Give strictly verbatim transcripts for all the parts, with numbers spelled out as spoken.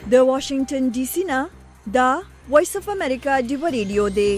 د واشنگټن ډي سي نه دا وایس اف امریکا دی ریډیو دی.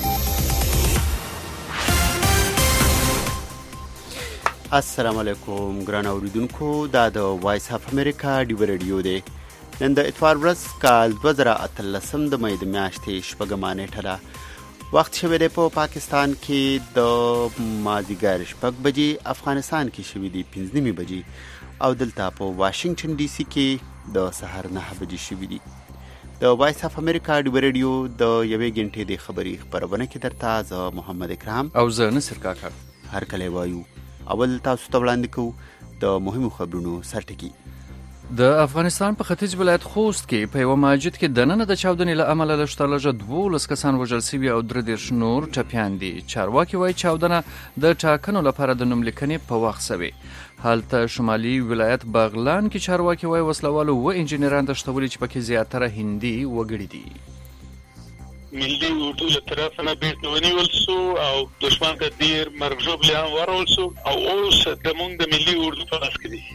السلام علیکم ګران اوریدونکو، دا د وایس اف امریکا دی ریډیو دی. نن د اتوار ورځ کال دوه زره اتلسم د مې د میاشتې شپږمه نیټه ده. وخت شوی دی په پاکستان کې د مازدیګر شپږ بجې، افغانستان کې شوی دی پنځه نیمې بجې او دلته په واشنگټن ډي سي کې د سهار نهه بجې شوی دی. د وایس اف امریکا دی ریډیو د یوې غنټې د خبري خبرونه کې درته زه محمد اکرام او زه نصر کاکا هر کله وایو. اول تاسو ته وړاندې کوو د مهمو خبرونو سرټکی. د افغانستان په ختیځ ولایت خوست کې په یو مسجد کې د نن د چاودنې له امله لږ لږه دولس کسان وژل شوي او درې دېرش نور ټپیان دي. چارواکي وایي چاودنه د ټاکنو لپاره د نوملیکنې په وخت شوې. هلته شمالي ولایت بغلان کې چارواکي وایي وسلوالو و انجینران تښتولي چې پکې زیاتره هندي وګړي دي. ملي اردو له طرف نه بیرته ونیول سو او دشمن ته ډیر مرګ ژوبل هم ورول سو او اوس د مونږ د ملي اردو په لاس کې دي.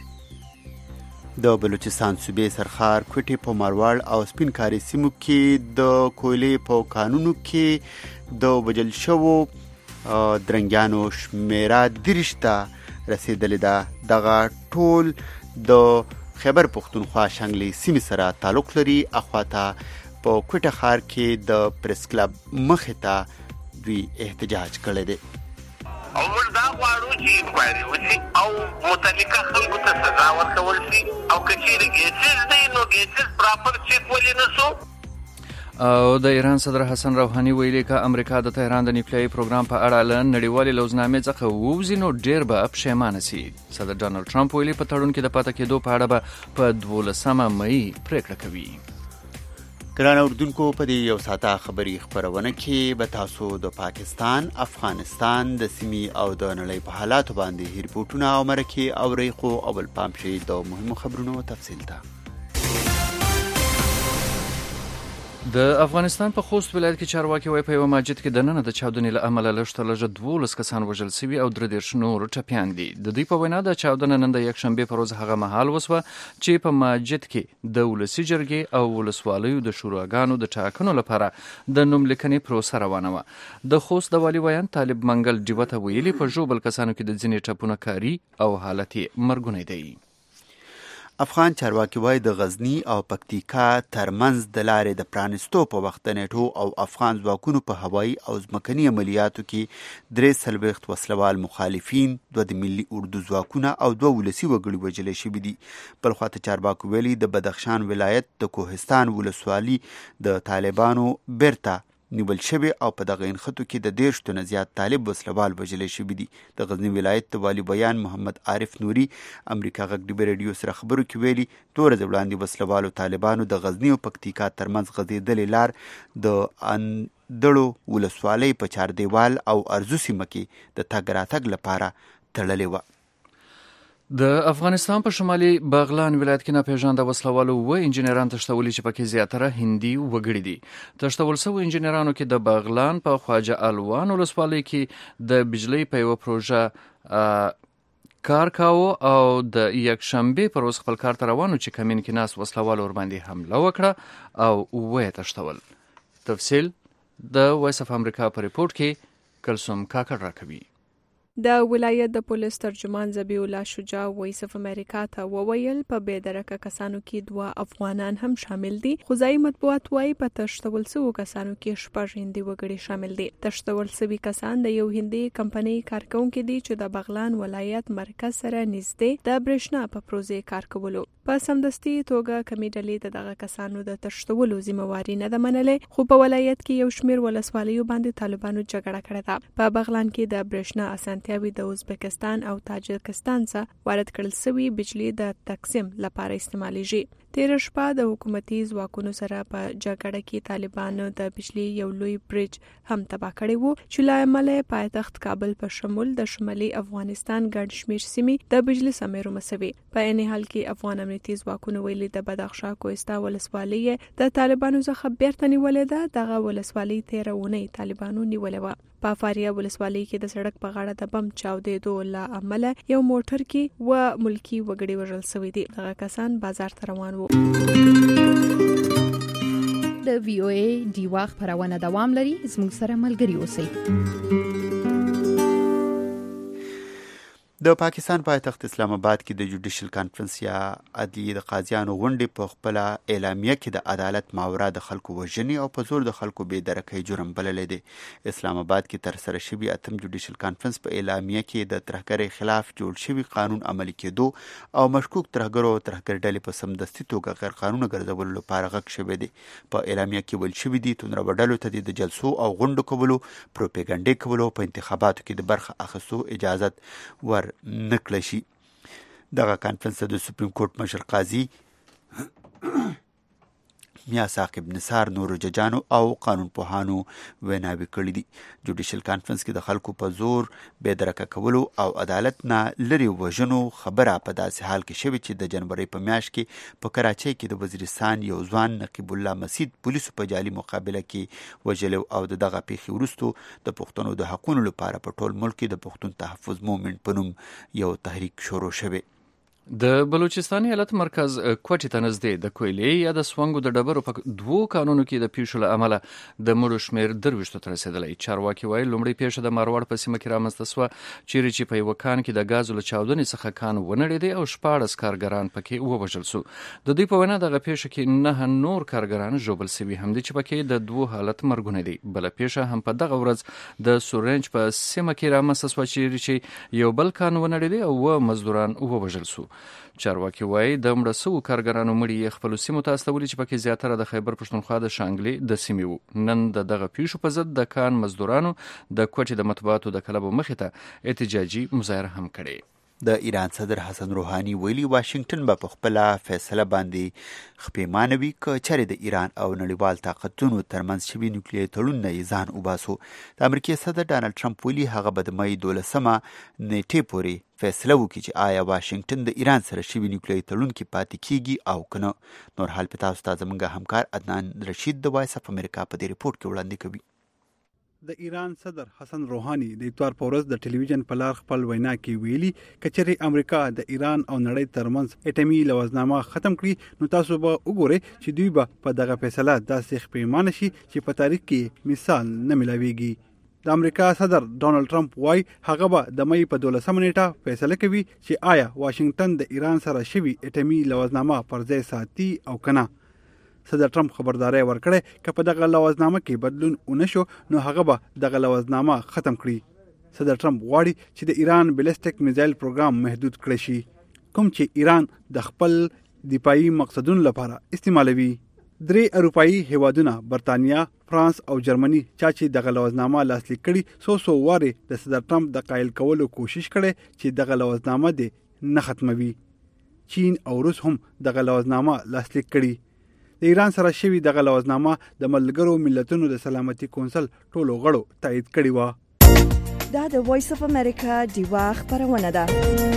د بلوچستان صوبې سرخار کوټې په مروړ او سپینکاري سیمو کې د کویلې په کانونو کې د وژل شوو درنګیانو شمیره دېرش ته رسېدلې ده. دغه ټول د خیبر پښتونخوا شانګلې سیمې سره تعلق لري. اخواته په کوټه ښار کې د پریس کلب مخې ته دوی احتجاج کړی دی. او موږ دا غواړو چې انکوایري وشي او متعلقه خلکو ته سزا ورکول شي او که چیرې کیسز دی نو کیسز پراپر چیک ولې نه سو. او د ایران صدر حسن روحاني ویلي که امریکا د تهران د نیوکلیري پروګرام په اړه له نړیوالې لوزنامې څخه ووځي نو ډېر به پښیمانه سي. صدر ډانلډ ټرمپ ویلي په تړون کې د پاتې کېدو په اړه به په دولسمه مۍ پریکړه کوي. ګران اوریدونکو، په دې یو ساعته خبري خبرونه کې به تاسو د پاکستان، افغانستان د سیمې او د نړۍ په حالاتو باندې ریپورټونه او مرکې اورئ. خو اول پام شئ د مهمو خبرونو تفصیل ته. د افغانستان په خوست ولایت کې چارواکي وایي په یوه مسجد کې د نن د چاودنې له امله لږ تر لږه دولس کسان وژل شوي او درې دېرش نور ټپیان دي. د دوی په وینا د چاودنه نن د یکشنبې په ورځ هغه مهال وسوه چې په مسجد کې د ولسي جرګې او ولسوالیو د شوراګانو د ټاکنو لپاره د نوملیکنې پروسه روانه وه. د خوست د والي ویان طالب منګل ډیوه ته ویلي په ژوبل کسانو کې د ځینې ټپونه کاري او حالت یې مرګونی دی. افغان چارواکي وایي د غزني او پکتیکا ترمنځ د لارې د پرانستو په وخت د نیټو او افغان ځواکونو په هوایي او ځمکني عملیاتو کې درې څلوېښت وسلوال مخالفین، دوه د ملي اردو ځواکونه او دوه ولسي وګړي وژلي شوي دي. بل خواته چارواکو ویلي د بدخشان ولایت د کوهستان ولسوالي د طالبانو بیرته نیول شوی او په دغه انخطو کې د دېرش تنه زیات طالب وسلوال وژلي شوي دي. د غزني ولایت د والي بیان محمد عارف نوري امریکا غږ ډیبه ریډیو سره خبرو کې ویلي دوه ورځې وړاندې وسلوالو طالبانو د غزني او پکتیکا ترمنځ غځېدلې لار د اندړو ولسوالۍ په چاردیوال او ارزو سیمه کې د تګ راتګ لپاره تړلې وه. د افغانستان په شمالي بغلان ولایت کې ناپېژانده وسلوالو و انجینران تښتولي چې پکې زیاتره هندي وګړي دي. تښتول شوو انجینرانو کې د بغلان په خواجه الوان ولسوالۍ کې د بجلۍ په یوه پروژه کار کاوه او د یکشنبې پر ورځ خپل کار ته روانو چې کمین کې ناست وسلوالو ورباندې حمله وکړه او ویې تښتول. تفصیل د وایس اف امریکا په ریپورټ کې کلثوم کاکړ راکوي. د ولایت د پولیس ترجمان ذبیح الله شجاع وایس اف امریکا ته وویل په بېدرکه کسانو کې دوه افغانان هم شامل دي. خو ځایي مطبوعات وایي په تښتول شوو کسانو کې شپږ هندي وګړي شامل دي. تښتول شوي کسان د یو هندي کمپنۍ کارکونکي دي چې د بغلان ولایت مرکز سره نږدې د برېښنا په پروژې کار کولو. په سمدستي توګه کمې ډلې د دغه کسانو د تښتولو ذمہواري نه ده منلې. خو په ولایت کې یو شمېر ولسوالیو باندې طالبانو جګړه کړې ده. په بغلان کې د برېښنا اسانتیاوې د ازبکستان او تاجکستان څخه وارد کړل شوي بجلی د تقسیم لپاره استعمالیږي. تیر شپه د حکومتي ځواکونو سره په جګړه کې طالبانو د بجلی یو لوی برج هم تباه کړی وو چې له امله پایتخت کابل په شمول د شمالي افغانستان ګڼ شمېر سیمې د بجلی سمیرو مسوي. په عین حال کې افغان امنیتي ځواکونو ویلي د بدخشا کوهستا ولسوالۍ د طالبانو څخه بیرته نیولې ده. دغه ولسوالۍ تیره اونۍ طالبانو نیولې وه. په فاریه ولسوالۍ کې د سړک په غاړه د بم چاودېدو له امله یو موټر کې و ملکی وګړي وژل شوي دي. دغه کسان بازار ته روان وو. د وی او ای ډیوا خبرونه دوام لري. زموږ سره ملګري اوسئ. د پاکستان پایتخت اسلام آباد کې د جوډیشل کانفرنس یا عدلیې د قاضیانو غونډې په خپل اعلامیه کې د عدالت ماورا د خلکو وژنې او په زور د خلکو بې درکۍ جرم بللی دی. اسلام آباد کې تر سره شوي اتم جوډیشل کانفرنس په اعلامیه کې د ترهګرۍ خلاف جوړ شوي قانون عملي کېدو او مشکوک ترهګرو او ترهګر ډلې په سمدستي توګه غیر قانوني ګرځولو لپاره غږ شوی دی. په اعلامیه کې ویل شوي دي توندرو ډلو ته د جلسو او غونډو کولو، پروپاګاندا کولو، په انتخاباتو کې د برخه اخیستو اجازت ور نکړی شي. دغه کانفرنس د سپریم کورټ مشر قاضي میا ثاقب نثار، نورو ججانو او قانون پوهانو ویناوې کړي دي. جوډیشل کانفرنس کې د خلکو په زور بې درکه کولو او عدالت نه لري وژنو خبره په داسې حال کې شوې چې د جنوري په میاشت کې په کراچۍ کې د وزیرستان یو ځوان نقیب الله مسید پولیسو په جعلي مقابله کې وژلی او د دغه پیښې وروسته د پښتنو د حقونو لپاره په ټول ملک کې د پښتون تحفظ مومنټ په نوم یو تحریک شروع شوی. د بلوچستان ایالت مرکز کوټې ته نږدې د کویلې یا د سونګو د ډبرو په دوو کانونو کې د پیښو له امله د مړو شمېر درویشتو ته رسېدلی. چارواکي وایي لومړۍ پیښه د مروړ په سیمه کې رامنځته سوه چیرې چې په یوه کان کې د ګازو له چاودنې څخه کان ونړېدی او شپاړس کارګران پکې ووژل سو. د دوی په وینا دغه پیښه کې نه نور کارګران ژوبل سوي هم دي چې پکې د دوو حالت مرګونه دي. بله پیښه هم په دغه ورځ د سورنج په سیمه کې رامنځته سوه چیرې چې یو بل کان ونړېدی او اووه مزدوران ووژل سو. چارواکي وایي د مړه سوو کارګرانو مړي یې خپلو سیمو ته استولي چې پکې زیاتره د خیبر پښتونخوا د شانګلې د سیمې وو. نن د دغه پیښو په ضد د کان مزدورانو د کوټې د مطبوعاتو د کلبو مخې ته احتجاجي مظاهره هم کړې. د ایران صدر حسن روحاني ویلي واشنگټن به په خپله فیصله باندې خپېمانه وي که چېرې د ایران او نړیوال طاقتونو ترمنځ شوي نیوکلیري تړون نه یې ځان وباسو. د امریکې صدر ډانلډ ټرمپ ویلي هغه به د مۍ دولسمه نیټې پورې فیصله وکړي چې آیا واشنگټن د ایران سره شوي نیوکلیري تړون کې پاتې کیږي او که نه. نور حال په تاسو ته زموږ همکار عدنان رشید د وایس اف امریکا په دې ریپورټ کې وړاندې کوي. د ایران صدر حسن روحاني د اتوار په ورځ د ټلویزیون په لار خپل وینا کې ویلي کچېرې امریکا د ایران او نړۍ ترمنځ اټومي لوزنامه ختم کړي نو تاسو به وګورئ چې دوی به په دغه فیصله داسې خپېمانه شي چې په تاریخ کې مثال نه ملاويږي. د امریکا صدر ډانلډ ټرمپ وايي هغه به د مۍ په دولسمه نیټه فیصله کوي چې آیا واشنگټن د ایران سره شوي اټومي لوزنامه پر ځای ساتي او کنه. صدر ټرمپ خبرداري ورکړه چې په دغه لوزنامه کې بدلون ونشو نو هغه به دغه لوزنامه ختم کړي. صدر ټرمپ غواړي چې د ایران بیلستیک میزایل پروګرام محدود کړي شي کوم چې ایران د خپل دفاعي مقصدونو لپاره استعمالوي. درې اروپایي هیوادونه برتانیا، فرانس او جرمني چا چې دغه لوزنامه لاسلیک کړي سو سو واره د صدر ټرمپ د قایل کولو کوشش کړي چې دغه لوزنامه دې نه ختموي. چین او روس هم دغه لوزنامه لاسلیک کړي. د ایران سره شوي دغه لوزنامه د ملګرو ملتونو د سلامتي کونسل ټولو غړو تایید کړې وه. دا د وایس اف امریکا ډیوا خبرونه ده.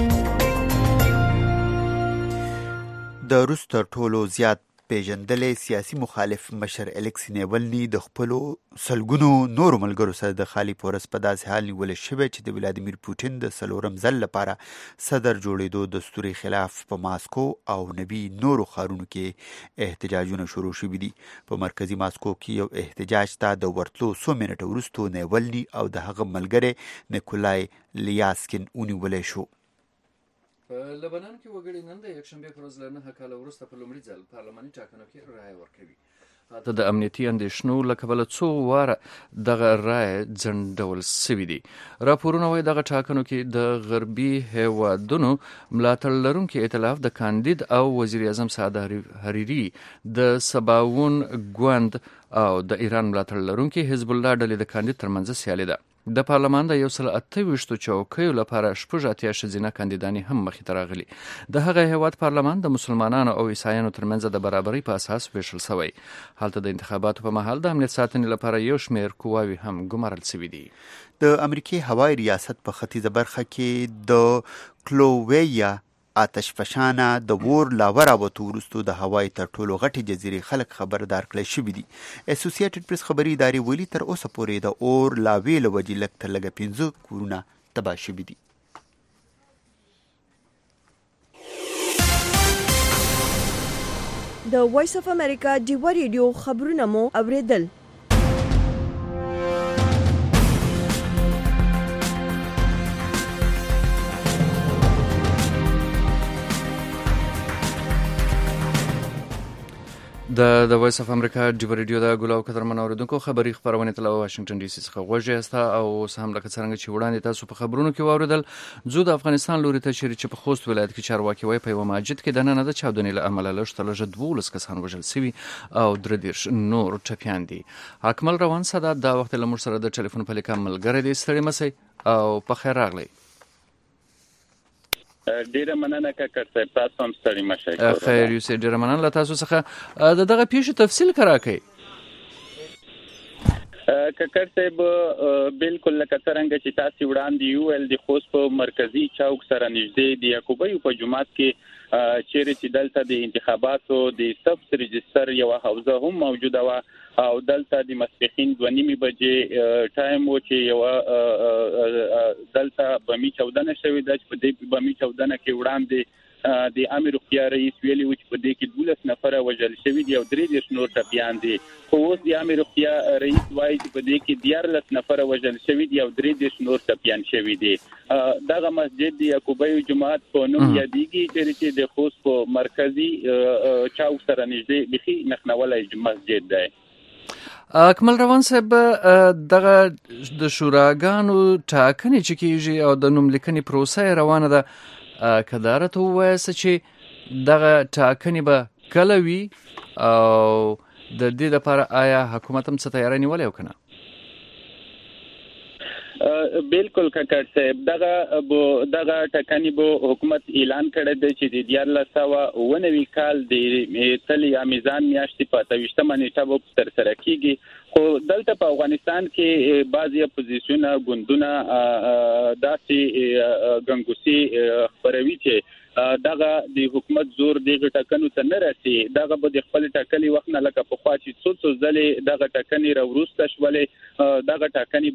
د روس تر ټولو زیات پیژندلې سیاسي مخالف مشر الکسی نیولني د خپلو سلګونو نورو ملګرو سره د خالي پورس په داسې حال نیول شوی چې د ولادیمیر پوټین د څلورم ځل لپاره صدر جوړېدو دستوري خلاف په ماسکو او نوي نورو ښارونو کې احتجاجونه شروع شوي دي. په مرکزي ماسکو کې یو احتجاج ته د ورتلو څو منټه وروسته نیولني او د هغه ملګری نیکولای لیاسکین ونیولی شو. په لبنان کې وګړي نن د یکشنبې پر ورځ له نهه کاله وروسته په لومړي ځل پارلماني ټاکنو کې رایه ورکوي. حتی د امنیتي اندېښنو له کبله څو واره دغه رایه ځنډول سوي دي. راپورونه وایي دغه ټاکنو کې د غربي هیوادونو ملاتړ لرونکي ائتلاف د کاندید او وزیر اعظم سعد حریري د سباوون ګوند او د ایران ملاتړ لرونکي حزب الله ډلې د کاندید ترمنځ سیالي ده. د پارلمان د یو سل اته ویشتو چوکیو لپاره شپږ اتیا ښځینه کاندیدانې هم مخې ته راغلي. د هغه هیواد پارلمان د مسلمانانو او عیسایانو ترمنځ د برابرۍ په اساس ویشل شوی. هلته د انتخاباتو په مهال د امنیت ساتنې لپاره یو شمېر قواوې هم ګمارل شوي دي. د امریکې هوایي ریاست په ختیځه برخه کې د کلوویا آتش فشانه د ور لاوراوتو وروسته د هوایي تر ټولو غټې جزیرې خلک خبردار کړی شوي دي. اسوسییټډ پریس خبري ادارې ویلي تر اوسه پورې د اور لاوې له وجې لږ تر لږه پنځه کورونه تباه شوي دي. د وایس اف امریکا ډیوا ریډیو خبرونه مو اوریدل. د د وایس اف امریکا ډیوا ریډیو د ګلاو قدرمن اوریدونکو خبری خبرونه تل واشنگټن ډي سي څخه غوږی استا او سهم لکه څنګه چې وړاندې تاسو په خبرونو کې واوریدل زو د افغانستان لوري ته چې په خوست ولایت کې چارواکي وای په یو مسجد کې د نن د چاودنې له امله لږ تلجه دولس کسان وژل شوي او درې دیرش نور ټپیان دي. اکمل روان ساده دا وخت له موږ سره د ټلیفون په لیکه ملګری دی. ستړي مسئ او په خیر راغلی. ډیره مننه کاکر صاحب، تاسو هم ستړي مشه. خیر یو سه ډیره مننه له تاسو څخه د دغه پیښې تفصیل کراکئ. کاکر صاحب بالکل لکه څنګه چې تاسو وړاندې یو ال د خوست په مرکزی چوک سره نږدې د یعقوبی په جماعت کې چیرې چې دلته د انتخاباتو د سب رجستر یو حوزه هم موجوده و او دلته د مسپخین دوه نیمې بجې ټایم و چې یو دلته بمی چودنه شوې ده چې په دې بمی چودنه کې وړاندې د امیر روغتیا رئیس ویلي و چې په دې کې دولس نفره وژل شوي دي او درې دیرش نور ټپیان دي. خو اوس د امیر روغتیا رئیس وایي چې په دې کې دیارلس نفره وژل شوي دي او درې دیرش نور ټپیان شوي دي. دغه مسجد د یعقوبی جماعت په نوم یادېږي چې د خوست په مرکزی چوک سره نږدې بخي نخنولای مسجد دی. اکمل روان صاحب دغه د شوراګانو ټاکنې چې کیږي او د نوم لیکنې پروسه روانه ده، کدارت وایسه چې دغه ټاکنې به کله وي او د دې لپاره آیا حکومت هم څه تیاری نیولې او کنه؟ بالکل کاکر صاحب دغه دغه ټاکنې به حکومت اعلان کړی دی چې د دیارلس سوه اوه نوي کال د تل یا میزان میاشتې په اته ویشتمه نیټه به ترسره کیږي. خو دلته په افغانستان کې بعضی اپوزیسیون ګوندونه داسې ګنګوسي خپروي چې دغه د حکومت زور دغه ټاکنو ته نه رسي. دغه به د خپل ټاکنې وخت نه لکه په خوا چې څو څو ځلې دغه ټاکنې راوروسته شولې دغه ټاکنې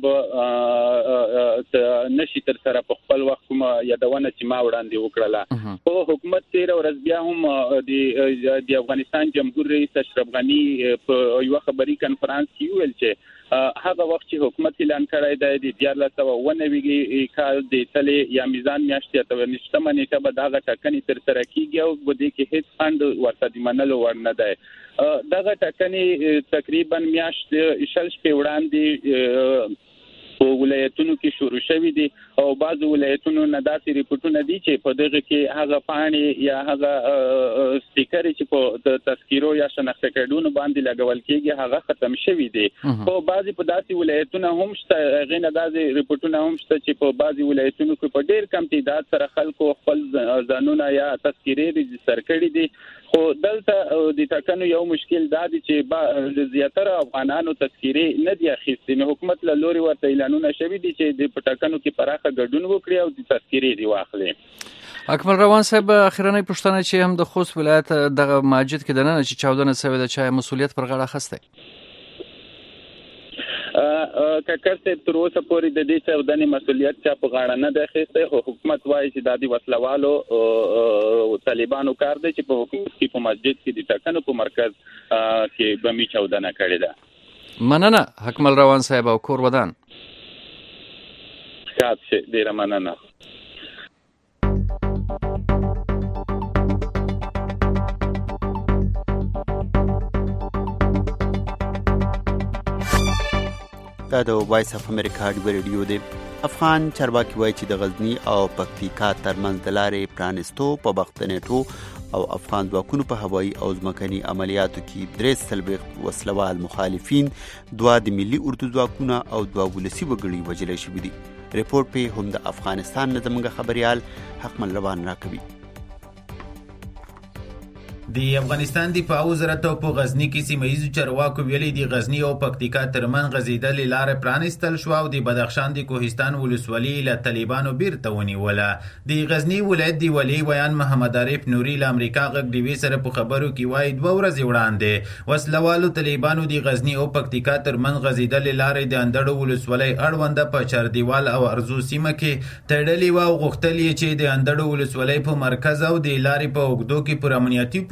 به نشي تر سره په خپل وخت کومه یادونه چې ما وړاندې وکړله. خو حکومت تیر ورځ بیا هم د د افغانستان جمهور رئیس اشرف غنی په یو خبري کانفرنس کې ویل چې هغه وخت چې حکومت اعلان کړی دی د دیارلس سوه اوه نوي کال د تلې یا میزان میاشتې اته ویشتمه نیټه به دغه ټاکنې ترسره کیږي او په دې کې هیڅ خنډ ورته د منلو وړ نه دی. دغه ټاکنې تقریبا میاشت شل شپې وړاندې په ولایتونو کې شروع شوې دي او بعض ولایتونو نه داسې ریپورتونه دي چې په دغه کې هغه پاڼې یا هغه سټیکر چې په تذکیرو یا شناخته کارتونو باندې لګول کېږي هغه ختم شوی دي. خو بعضی په داسې ولایتونو هم شته غینه داسې ریپورتونه هم شته چې په بعضی ولایتونو کې په ډېر کم تعداد سره خلکو خپل ځانونه یا تذکیرې ريجستر کړي دي. خو دلته د ټاکنو یو مشکل دا دی چې زیاتره افغانانو تذکیرې نه دي اخیستې. نو حکومت له لوري ورته اعلانونه شوي دي چې د ټاکنو کې پراخه ګډون وکړي او د تذکیرې دی واخلي. اکمل روان صاحب اخرنۍ پوښتنه چې هم د خوست ولایت دغه مسجد کې د نن چې چاودنه شوې ده چې مسولیت پر غاړه اخیستی؟ کاکر صاحب تر اوسه پورې د دې چاودنې مسولیت چا په غاړه نه دی اخیستی. خو حکومت وایي چې دا د وسلوالو طالبانو کار دی چې په حکومت کې په مسجد کې د ټاکنو په مرکز کې بمي چاودنه کړې ده. مننه اکمل روان صاحب او کور ودان. ښاد شي، ډیره مننه. دا د وایس اف امریکا ډیوا ریډیو دی. افغان چارواکي وایي چې د غزنی او پکتیکا ترمنځ د لارې پرانستو په وخت نیټو او افغان ځواکونو په هوایي او ځمکني عملیاتو کې درې څلوېښت وسلوال مخالفین، دوه د ملي اردو ځواکونه او دوه ولسي وګړي وژل شوي دي. ریپورټ په هم د افغانستان نه زموږ خبريال حکمل روان راکوي. د افغانستان د دفاع وزارت په غزنی کې سیمه‌ییزو چارواکو ویلي د غزنی او پکتیکا ترمن غزیدلې لارې پرانستل شو او د بدخشان د کوهستان ولسوالۍ له طالبانو بیرته ونیوله. د غزنی ولایت دی ولی بیان محمد عارف نوري له امریکا غږ ډیوي سره په خبرو کې وایي دوه ورځې وړاندې وسلوالو طالبانو د غزنی او پکتیکا ترمن غزیدلې لارې د اندړو ولسوالۍ اړونده په چاردیوال او ارزو سیمه کې تړلې و او غوښتل یې چې د اندړو ولسوالۍ په مرکز او د لارې په اوږدو کې پر امنیتي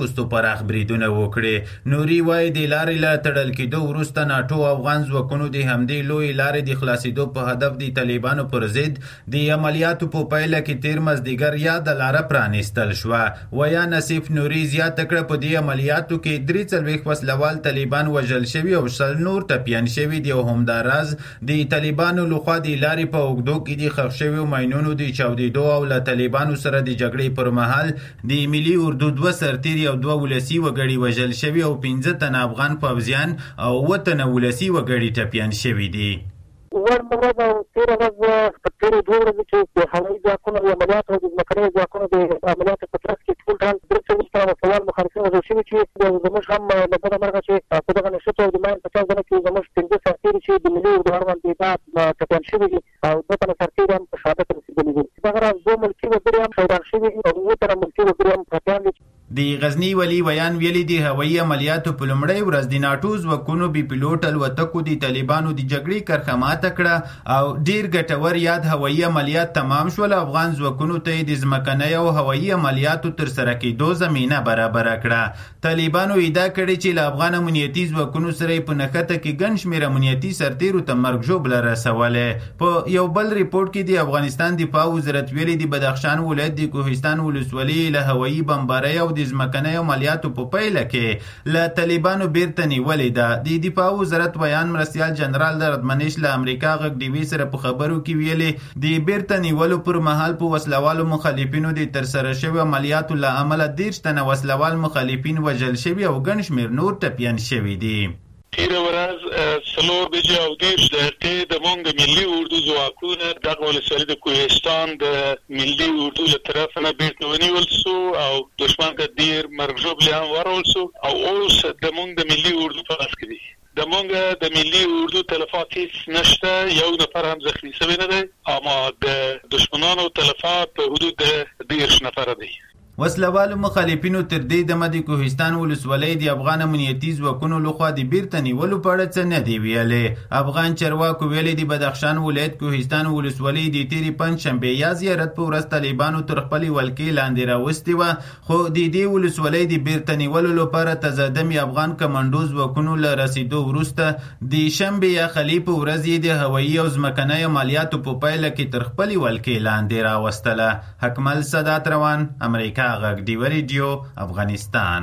وروسته پراخ بریدونه وکړي. نوري وایي د لارې له تړل کېدو وروسته ناټو افغان ځواکونو د همدې لوی لارې د خلاصېدو په هدف د طالبانو پر ضد د عملیاتو په پایله کې تیر مازدیګر یاده لاره پرانیستل شوه. ویا نصیف نوري زیاته کړه په دې عملیاتو کې درې څلوېښت وسلوال طالبان وژل شوي او شل نور ټپیان شوي دي او همداراز د طالبانو لخوا د لارې په اوږدو کې د ښخ شویو ماینونو د چاودېدو او له طالبانو سره د جګړې پر مهال د ملي اردو دوه سرتیري او دوه ولسي وګړي وژل شوي او پنځه تنه افغان پوځیان او اووه تنه ولسي وګړي ټپیان شوي دي. ور ورځ او تېره ورځ په تېرو دوه ورځو کې د هوایي ځواکونو د عملیاتو او د ځمکنیو ځواکونو د عملیاتو په ترڅ کې ټول ډول درې څلوېښت تنه وسلوال مخالفین وژل شوي چې زموږ هم له بده مرغه چې په دغه نښتو او د ماین په چاودنه کې زموږ پنځه سرتېري چې د ملي اردو اړوند دفاع ټپیان شوي دي او دوه تنه سرتېري هم په شهادت رسېدلي دي. دغه راز دوه ملکي وګړي هم شهیدان شوي دي او اووه تنه ملکي وګړي هم ټپیان دي. د غزنی ولی ویان ویلي د هوایي عملیاتو په لومړۍ ورځ د ناټو ځواکونو بې پیلوټ الوتکو د طالبانو د جګړې کرښه ماته کړه او ډیر ګټور یاد هوایي عملیات تمام شول. افغان ځواکونو ته د ځمکنۍ او هوایي عملیاتو ترسره کېدو زمینه برابره کړه. طالبانو ادعا کړې چې له افغان امنیتي ځواکونو سره یې په نښته کې ګڼ شمېر امنیتي سرتېرو ته مرګ ژوبله رسولې. په یو بل ریپورټ کې د افغانستان دفاع وزارت ویلي د بدخشان ولایت د کوهستان ولسوالۍ له هوایي بمبارۍ او د ځمکنۍ عملیاتو په پیله کې له طالبانو بیرته نیولې ده. د دفاع وزارت ویان مرستیال جنرال د ردمنش له امریکا غږ ډیوي سره په خبرو کې ویلي د بیرته نیولو پر مهال په وسلوالو مخالفینو د ترسره شوي عملیاتو له امله دېرش تنه وسلوال مخالفین وژل شوي او ګڼ شمېر نور ټپیان شوي دي. تیره ورځ څلور بجې او دېرش دقیقې د موږ د ملي اردو ځواکونه دغه ولسوالۍ د کوهستان د ملي اردو له طرفه نه بیرته ونیول سو او دښمن ته ډېر مرګ ژوبلې هم ورول سو او اوس د موږ د ملي اردو په لاس کې دي. د موږ د ملي اردو تلفات هیڅ نشته، یو نفر هم زخمي شوی نه دی، اما د دښمنانو تلفات په حدود د دېرش نفره دی. وسلوالو مخالفینو تر دې دمه د کوهستان ولسوالۍ د افغان امنیتي ځواکونو لخوا د بیرته نیولو په اړه څه نه دی ویلي. افغان چارواکو ویلي د بدخشان ولایت کوهستان ولسوالۍ د تېرې پنجشنبې یا زیارت په ورځ طالبانو تر خپلې ولکې لاندې راوستې وه، خو د دې ولسوالۍ د بیرته نیولو لپاره تزادمي افغان کمانډو ځواکونو له رسېدو وروسته د شنبې یا خلي په ورځ یې د هوایي او ځمکنۍ عملیاتو په پایله کې تر خپلې ولکې لاندې راوستله. حکمل سادات روان، امریکا غږ ډیو ریډیو، افغانستان.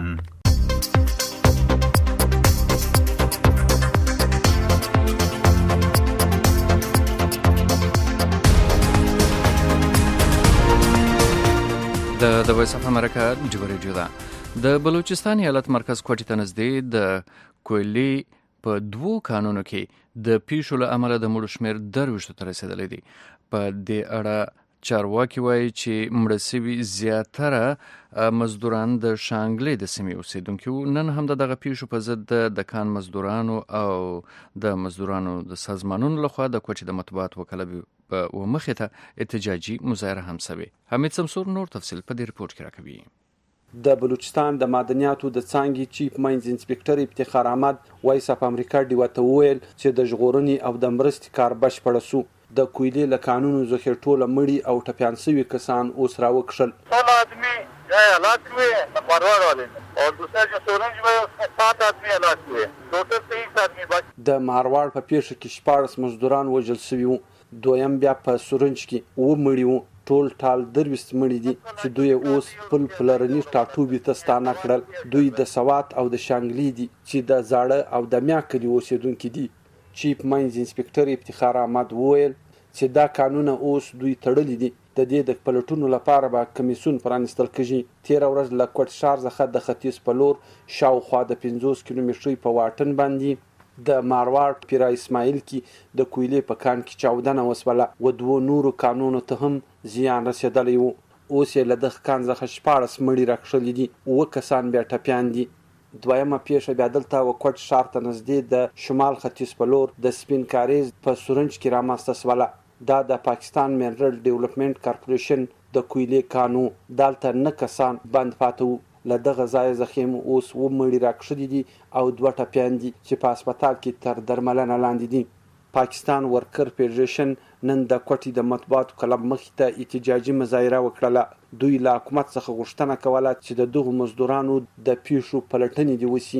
د د وایس اف امریکا ډیو ریډیو ده. د بلوچستان ایالت مرکز کوټې ته نږدې د کویلي په دوو کانونو کې د پیښو له امله د مړو شمېر درویشتو ته رسېدلی دی. په دې اړه چارواکي وایي چې مړه سوي زیاتره مزدوران د شانګلې د سیمې اوسیدونکي وو. نن هم د دغه پیښو په ضد د کان مزدورانو او د مزدورانو د سازمانونو لخوا د کوټې د مطبوعات وکاله و مخې ته احتجاجي مظاهره هم سوې. حمید سمسور نور تفصیل په دې رپورټ کې راکوي. د بلوچستان د معدنیاتو د څانګې چیف ماینز انسپکټر افتخار احمد وایس اف امریکا ډیو ته وویل چې د ژغورنې او د مرستې کار بشپړ شو. د کویلې له قانونو ذخیر ټوله مړي او ټپیان شوي کسان اوس راوکښل. ټول آدمی حالات ہوئے مروڑ والے اور دوسرا جو سورنج میں سات آدمی حالات ہوئے ټوټل تیئیس آدمی بچ. د مارواړ په پیښه کې شپاړس مزدوران وژل شوي وو. دویم بیا په سورنج کې اووه مړي وو. ټول ټال درویشت مړي دي چې دوی اوس خپل پلرني ټاټوبي ته ستانه کړل. دوی د سوات او د شانګلې دي چې د زاړه او د میا کلي اوسیدونکي دي. چیف ماینز انسپکټر افتخار احمد وویل چې دا قانونه اوس دوی تړلي دي. د دې د پلټونو لپاره به کمیسیون پرانیستل کېږي. تېره ورځ له کوټ ښار څخه د ختیځ په لور شاوخوا د پنځوس کیلومترۍ په واټن باندې د مارواړ پیرا اسماعیل کې د کویلې په کان کې چاودنه وسوله و دوو نورو کانونو ته هم زیان رسېدلی و. اوس یې له دغه کان څخه شپاړس مړي راکښلي دي، اووه کسان بیا ټپیان دي. دویمه پیښه بیا دلته و کوټ ښار ته نږدې د شمال ختیځ په لور د سپین کاریز په سورنج کې رامنځته سوله. دا د پاکستان منرل ډیولپمنټ کارپوریشن د کویلې کانو. دلته نه کسان بند پاتې وو. له دغه ځایه زخیم اوس اووه مړي راکښلي دي او دوه ټپیان دي چې په هسپتال کې تر درملنه لاندې دي. پاکستان ورکر فدریشن نن د کوټې د مطبوعاتو کلب مخې ته احتجاجي مظاهره وکړه. دوی له حکومت څخه غوښتنه کوله چې د دغو مزدورانو د پیښو پلټنې دې وشي.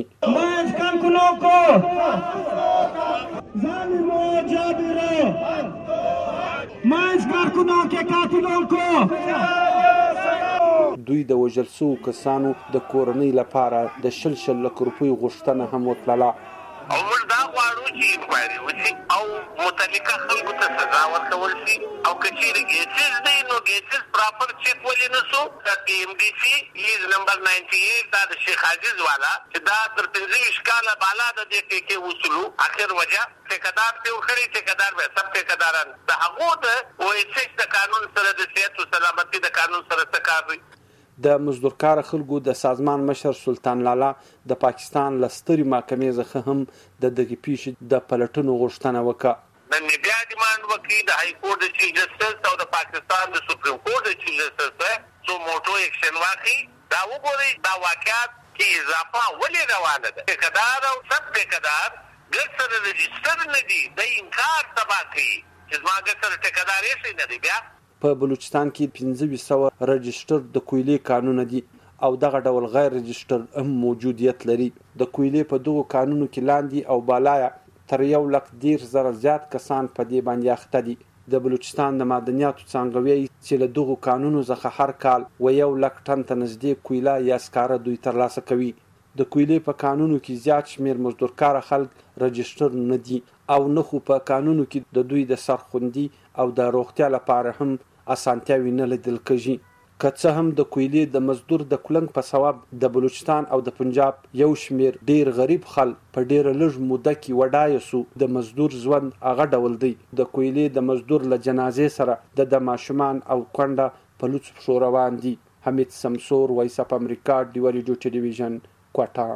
دوی د وژل شوو کسانو د کورنۍ لپاره د شل شل لک روپیو غوښتنه هم وکړه. او موږ دا غواړو چې انکوایري وشي او متعلقه خلکو ته سزا ورکول شي او که چیرې کیسز دی نو کیسز پراپر چیک ولې نه شو. د ایم ډي سي لیز نمبر ناینټي ایټ دا د شیخ عزیز والا چې دا تر پنځه ویشت کاله بالا د دې کې وصولو اخر وجه ټیکدار ته وخړي ټیکدار به سب ټیکداران د هغو د وایسش د قانون سره د صحت او سلامتي د قانون سره تکاوي. د مزدورکار خلکو د سازمان مشر سلطان لالا د پاکستان لستری محکمې څخه هم د دغه پیښې د پلټنو غوښتنه وکړه. نن بیا ډیماند وکړي د های کورټ د چیف جسټس او د پاکستان د سپریم کورټ د چیف جسټس څو موټو اکشن واخلي. دا وګورئ دا واقعیت کې اضافه ولې روانه ده. ټیکدار او سب ټیکدار ګر سره رجسټر نه دي د انکار تبا کوي چې زما ګر سره ټیکدار یې شي نه دی. بیا په بلوچستان کې پنځه ویشت سوه رجسټر د کویلې قانون دي او دغه ډول غیر رجسټر هم موجودیت لري. د کویلې په دغو قانونو کې لاندې او بالایه تر یو لک دېرش زره زیات کسان په دې باندې اخته دي. د بلوچستان د معدنیاتو څانګه وایي چې له دغو قانونو څخه هر کال و یو لک ټن ته نږدې کویله یا سکاره دوی ترلاسه کوي. د کویلې په قانونو کې زیات شمیر مزدورکار خلک رجسټر نه دي او نه خو په قانونو کې د دوی د سرخوندي او د روغتیا لپاره هم اسانتیاوي نه لیدل کېږي. که څه هم د کویلې د مزدور د کلنګ په ثواب د بلوچستان او د پنجاب یو شمیر ډیر غریب خلک په ډیره لږ موده کې وډای سو. د مزدور ژوند هغه ډول دی. د کویلې د مزدور له جنازې سره د ماشومان او کونډه په لوڅ پښو روان دي. حمید سمسور، وایس اف امریکا، ډیو ریډیو ټلویزیون، کوټه.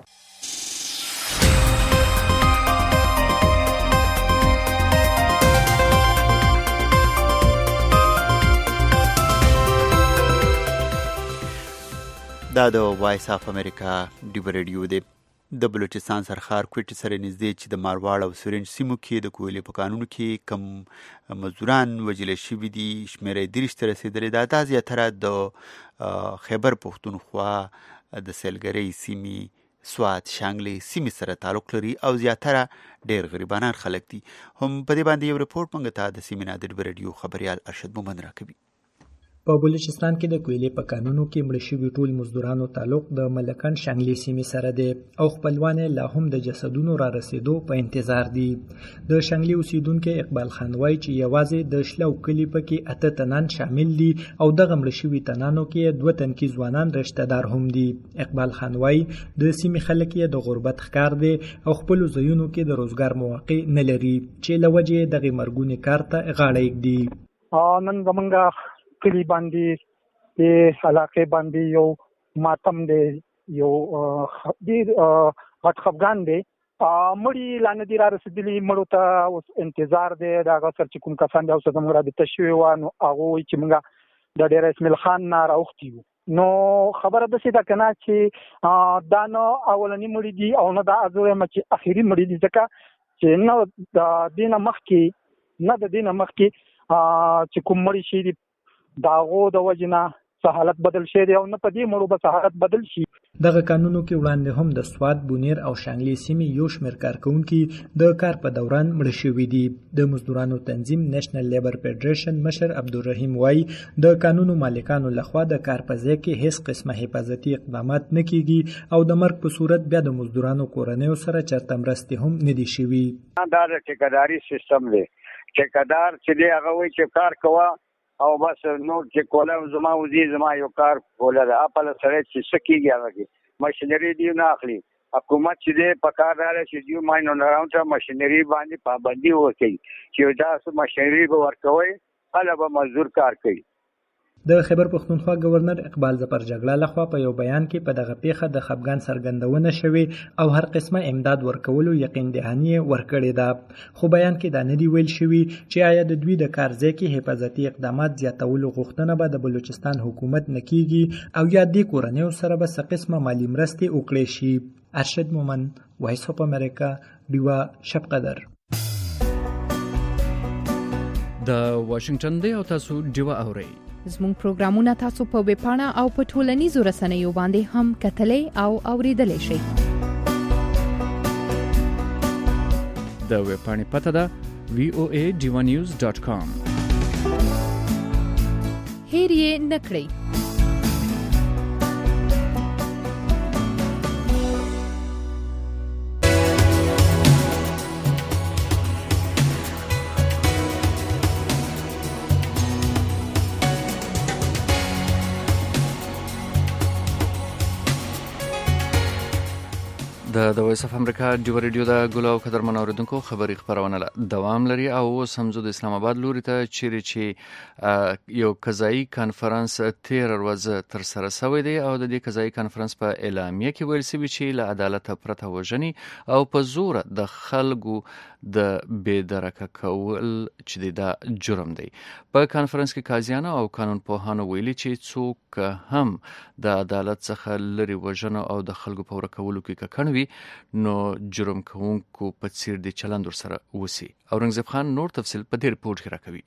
دا د وایس اف امریکا ډیو ریډیو دی. د بلوچستان سرخار کوټې سره نږدې چې د مارواړ او سورنج سیمو کې د کویلې په قانونو کې کم مزدوران وژل شوي دي شمېره یې دېرش ته رسېدلې ده. دا زیاتره د خیبر پښتونخوا د سیلګرۍ سیمې، سوات، شانګلې سیمې سره تعلق لري او زیاتره ډېر غریبانان خلک دي. هم په دې باندې یو رپورټ موږ ته د سیمې نه د ډیو ریډیو خبریال ارشد مومند راکوي. په بلوچستان کې د کویلې په قانونو کې مړه شوي ټول مزدورانو تعلق د ملکان شانګلې سیمې سره دی او خپلوان لا هم د جسدونو را رسیدو په انتظار دي. د شانګلې اوسیدونکو اقبال خان وایي چې یوازې د شلو کلی پکې اته تنان شامل دي او دغه مړه شوي تنانو کې دوه تن کې ځوانان رشتہ دار هم دي. اقبال خان وایي د سیمې خلک یې د غربت ښکار دي او خپل ځایونو کې د روزګار مواقع نه لري چې له وجې دغه مرګونی کار ته غاړه ایږدي. نن زمونږ کلی باندې د علاقې باندې یو ماتم دی، یو ډېر غټ خفګان دی. مړي لا نه دي را رسېدلي، مړو ته اوس انتظار دی. د هغه سره چې کوم کسان دي اوس زموږ رابطه شوي وه نو هغه وایي چې موږ د ډېر اسماعیل خان نه راوختي یو. نو خبره داسې ده که نه چې دا نه اولني مړي دي او نه دا زه وایم چې اخري مړي دي، ځکه چې نه د دې نه مخکې نه د دې نه مخکې چې کوم مړي شوي دي د هغو د وجې نه څه حالت بدل شوی دی او نه په دې مړو به څه حالت بدل شي. دغه قانونو کې وړاندې هم د سوات، بونیر او شانګلې سیمې یو شمېر کارکوونکي د کار په دوران مړه شوي دي. د مزدورانو تنظیم نیشنل لیبر فدریشن مشر عبدالرحیم وایي د قانونو مالکانو لخوا د کار په ځای کې هیڅ قسمه حفاظتي اقدامات نه کیږي او د مرګ په صورت بیا د مزدورانو کورنیو سره چرته مرستې هم نه دي شوي. دا د ټیکداري سیستم دی. ټیکدار چې دی هغه وایي چې کار کوه او بس نور چې کوله زما وزي زما یو کار کوله ده خپل سره چې څه کېږي هغه کې ماشینري دی نه اخلي. حکومت چې دی په کار راغلی چې دیو ماینو راونډ ماشینري باندې پابندي وکړي چې دا ماشینري به ورکوي هله به مزدور کار کوي. د خیبر پښتونخوا گورنر اقبال ظفر جګړه لخوا په یو بیان کې په دغه پیښه د خفګان څرګندونه شوې او هر قسمه امداد ورکولو یقین دهاني ورکړې ده. خو بیان کې دا نه دی ویل شوی چې آیا د دوی د کار ځای کې حفاظتي اقدامات زیاتولو غوښتنه به د بلوچستان حکومت نه کیږي او یا د کورنیو سره به څه قسمه مالی مرستې وکړي شي. ارشد مومند، وایس اف امریکا، ډیوا شب قدر. د واشنگټن دی او تاسو ډیوه اورئ. زموږ پروګرامونه تاسو په ویب پاڼه او په ټولنیزو رسنیو باندې هم کتلای او اوریدلای شئ. د ویب پاڼې پته ده وی او ای ډیوه نیوز ډاټ کام. هیر یې نکړئ. د وایس اف امریکا ډیو ریډیو د ګلو او قدرمن اوریدونکو خبري خبرونه دوام لري او سمزو د اسلام آباد لوري ته چیرې چې یو قضایي کانفرنس تیر ورځ تر سره شوی دی او د دې قضایي کانفرنس په اعلامیه کې ویل شوی چې له عدالت پرته وژنې او په زور د خلکو د بېدرکه کول چې دا جرم دی. په کانفرنس کې قاضیانو او قانون پوهانو ویلي چې څوک هم د عدالت څخه لري وژنه او د خلکو په ورکولو کې ککړ وي نو جرم کوونکو په څیر د چلند سره وسی. اورنګزیب خان نور تفصیل په دې رپورت کې راکوي.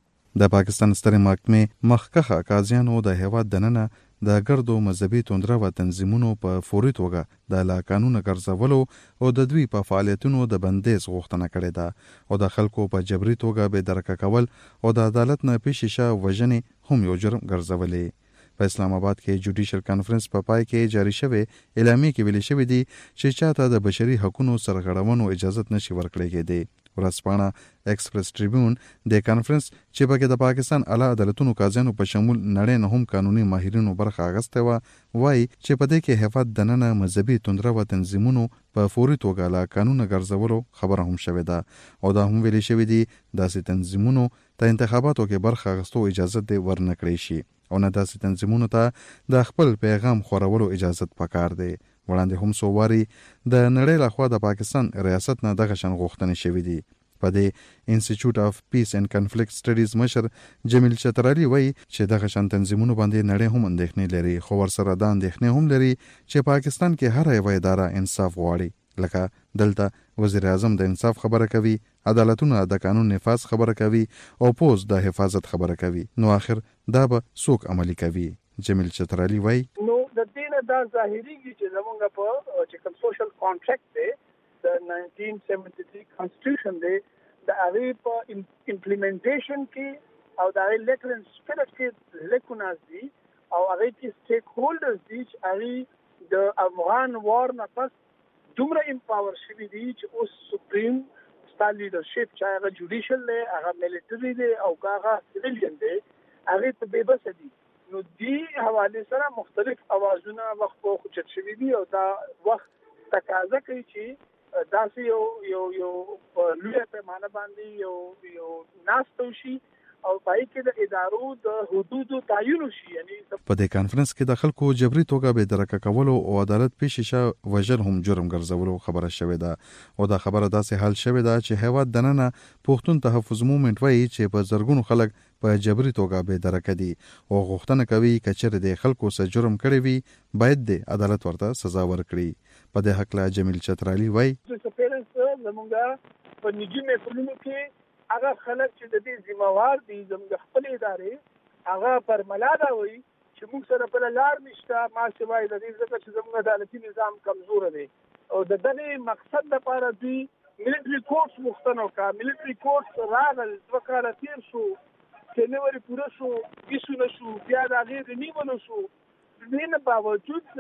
د پاکستان سترې محکمې مخکخه قاضیانو د هیواد دننه د ګردو مذهبي توندره و تنظیمونو په فوري توګه د لا قانون ګرځولو او د دوی په فعالیتونو د بندیز غوښتنه کړې ده او د خلکو په جبري توګه بې درکه کول او د عدالت نه پیښیشه وژنې هم یو جرم ګرځولې. په اسلام آباد کې جوډیشل کانفرنس په پای کې جاری شوی اعلامیه کې ویل شوی دی چې چاته د بشري حقوقو سرغړونو اجازه نشي ورکړل کېدی. ورځپاڼه ایکسپریس ټریبیون د کانفرنس چې پکې د پاکستان اعلی عدالتونو قاضیانو په شمول نړۍ نه هم قانوني ماهرینو برخه اخیسته و وایي چې په دې کې هیواد دننه مذهبي توندره و تنظیمونو په فوري توګه لا قانون ګرځولو خبره هم شوې ده او دا هم ویل شوی دی داسې تنظیمونو ته انتخاباتو کې برخه اخیستو اجازه دی ورنکړي شي او نه داسې تنظیمونو ته د خپل پیغام خورولو اجازه پکار دی. وړاندې هم سوواري د نړۍ لخوا د پاکستان ریاست نه دغه شان غوښتنې شوې دي. په دې انسټیټیوټ اف پیس اینڈ کنفلیکټ سټډیز مشر جمیل چترالی وایي چې دغه شان تنظیمونو باندې نړۍ هم اندېښنې لري خو ورسره دا اندېښنې هم لري چې پاکستان کې هر یو اداره انصاف غواړي. لکه دلته وزیر اعظم د انصاف خبره کوي، عدالتونه د قانون نفاذ خبره کوي او پوز د حفاظت خبره کوي. نو آخر دا به څوک عملي کوي؟ جمیل چترالی وایي نو د دې نه دا ظاهريږي چې زمونږ په چې کوم سوشل کانټراکټ دی د نائنټین سیونټي تھری کانسټیټیوشن دی د هغه په امپلیمنټیشن کې او د هغه لیټر اینڈ سپیرټ کې لیکونه دي او هغه کې سټیک هولډرز دي چې هغه د افغان وار نه پس دومره امپاور شوي دي چې اوس سپریم ستا لیډرشپ چې هغه جوډیشل دی هغه ملټري دی او هغه سیویلین دی هغه ته بې بس دي. نو دی حواله سره مختلف اوازونه وخت په خوچت شوي دي او دا وخت تقاضا کوي چې داسې یو یو یو لوی پیمانه باندې یو یو ناستو شي او پای کې د ادارو د حدودو تعین شي. یعنی په دې کانفرنس کې د خلکو جبري توګه به درکه کول او عدالت پیښیشه وژل هم جرم ګرځولو خبره شوې ده او دا خبره داسې حل شوې ده چې هیواد دننه پښتون تحفظ موومېنټ وایي چې په زرګونو خلک په جبري توګه به درکه دي او غوښتنه کوي کچره د خلکو سره جرم کړی وي باید د عدالت ورته سزا ورکړي. په دې حق لا جمیل چترالی وایي چې پیرنټس زمونږ په نجی محفلونو کې هغه خلک چې د دې ذمہوار دي زموږ خپل ادارې هغه پر ملاده وي چې موږ سره په لار نشته ما سوای د دې ځکه چې زموږ عدالتي نظام کمزور دی او د دغه مقصد لپاره دوی ملټري کورټس مختنو کا ملټري کورټس راغل وکاله تیر شو چې نوې پوره شو کیسو نشو بیا د غیر نیولو شو دین باوجود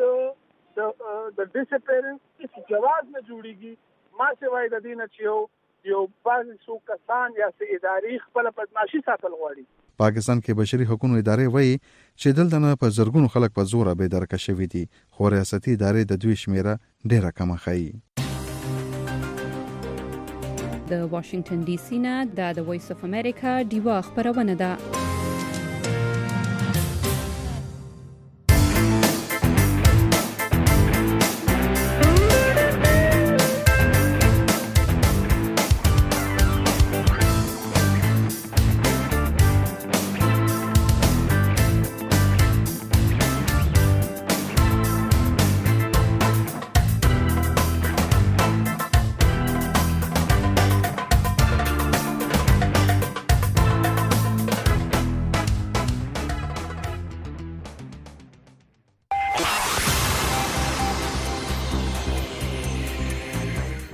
د د ډیسپیرنس هیڅ جواز نه جوړیږي ما سوای د دې نه چې یو بعض څو کسان یا سي ادارې خپل بدمعشي ساتل غواړي. پاکستان کې بشري حقوقو ادارې وایي چې دلته نه په زرګونو خلک په زور به درکه شوي دي خو ریاستي ادارې د دوی شمیره ډیره کمه ښیي. د واشنگټن ډي سي نه د وایس اف امریکا ډیوا خبرونه ده.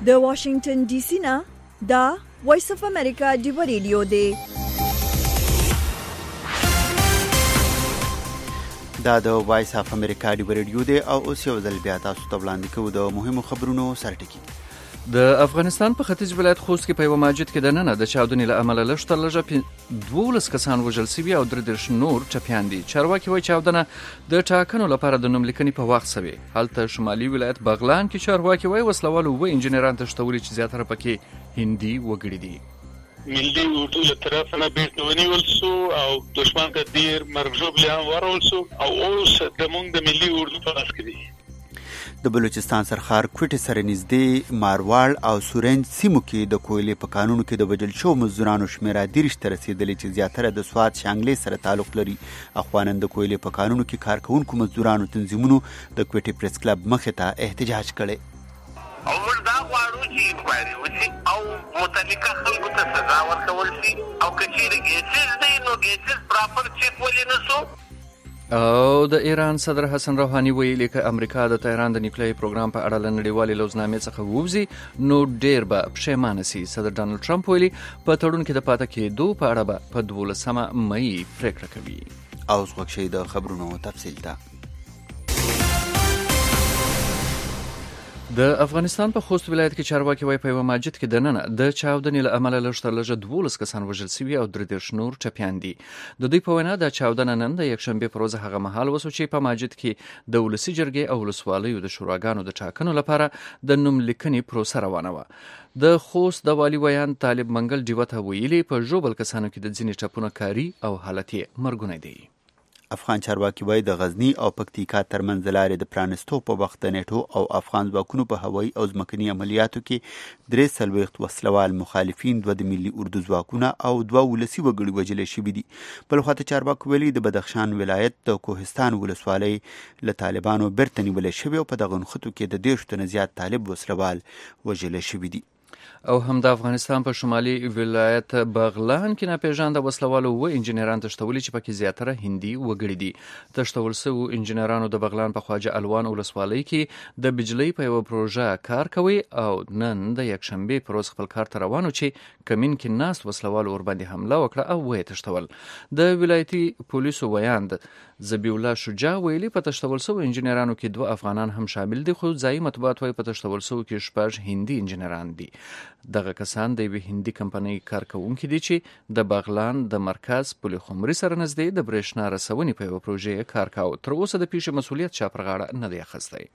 د واشنگټن ډي سي نه دا وایس اف امریکا ډیو ریډیو دی. دا د وایس اف امریکا ډیو ریډیو دی او اوس یو ځل بیا تاسو ته وړاندې کوو د مهمو خبرونو سرټکی. د افغانستان په ختیځ ولایت خوست کې په یو مسجد کې د ننه د چاودنې له امله لږ تر لږه دولس کسان وژل شوي او درې دېرش نور ټپیان دي. چارواکي وایي چاودنه د ټاکنو لپاره د نوملیکنې په وخت شوې. هلته شمالي ولایت بغلان کې چارواکي وایي وسلوالو اووه انجینران تښتولي چې زیاتره پکې هندي وګړي دي. ملي اردو له طرف نه بیرته ونیول سو او دشمن ته ډیر مرګ ژوبلې هم ورول سو او اوس د موږ د ملي اردو په لاس کې دي. د بلوچستان سرخار کوټې سره نږدې مارواړ او سورنج سیمو کې د کویلې په کانونو کې د وژل شوو مزدورانو شمیره دېرش ته رسېدلې چې زیاتره د سوات شانګلې سره تعلق لري. اخوانن د کویلې په کانونو کې کار کوونکو مزدورانو تنظیمونو د کوټې پریس کلب مخې ته احتجاج کړی. او موږ دا غواړو چې انکوایري وشي او متعلقه خلکو ته سزا ورکول شي او که چیرې ګیسز دی نو ګیسز پراپر چیک ولې نه سو. او د ایران صدر حسن روحاني ویلي که امریکا د تهران د نیوکلیري پروګرام په اړه له نړیوالې لوزنامې څخه ووځي نو ډیر به پښیمانه سي. صدر ډانلډ ټرمپ ویلي په تړون کې د پاتې کېدو په اړه به په دولسمه مئی پریکړه کوي. اوس غوږ شئ د خبرونو تفصیل ته. د افغانستان په خوست ولایت کې چارواکي وایي په یوه مسجد کې دننه د چاودنې له امله لږ تر لږه دولس کسان وژل شوي او درې دېرش نور ټپیان دي. د دوی په وینا دا چاودنه نن د یکشنبې پر ورځ هغه مهال وسو چې په مسجد کې د ولسي جرګې او ولسوالیو د شوراګانو د ټاکنو لپاره د نوملیکنې پروسه روانه وه. د خوست د والي ویان طالب منګل ډیوه ته ویلي په ژوبل کسانو کې د ځینې ټپونه کاري او حالت یې مرګونی دی. افغان چارواکي وایي د غزني او پکتیکا ترمنځ د لارې د پرانستو په وخت د نیټو او افغان ځواکونو په هوایي او ځمکني عملیاتو کې درې څلوېښت وسلوال مخالفین، دوه د ملي اردو ځواکونه او دوه ولسي وګړي وژلي شوي دي. بل خواته چارواکو ویلي د بدخشان ولایت د کوهستان ولسوالۍ له طالبانو بیرته نیولې شوې او په دغه نښتو کې د دېرشو تنه زیات طالب وسلوال وژلي شوي دي. او هم د افغانستان په شمالي ولایت بغلان کې ناپېژانده وسلوالو اووه انجینران تښتولي چې پکې زیاتره هندي وګړي دي. تښتول شوو انجینرانو د بغلان په خواجه الوان ولسوالۍ کې د بجلۍ په یوه پروژه کار کوي او نن د یکشنبې پر ورځ خپل کار ته روانو چې کمین کې ناست وسلوالو ورباندې حمله وکړه او ویې تښتول. د ولایتي پولیسو ویاند ذبیح الله شجاع ویلي په تښتول شوو انجینرانو کې دوه افغانان هم شامل دي، خو ځایي مطبوعات وایي په تښتول شوو کې شپږ هندي انجینران دي. دغه کسان د یوې هندي کمپنۍ کارکوونکي دي چې د بغلان د مرکز پل خمري سره نږدې د برېښنا رسونې په یوه پروژې کار کاوه. تر اوسه د پیښې مسؤلیت چا پر غاړه نه دی اخیستی.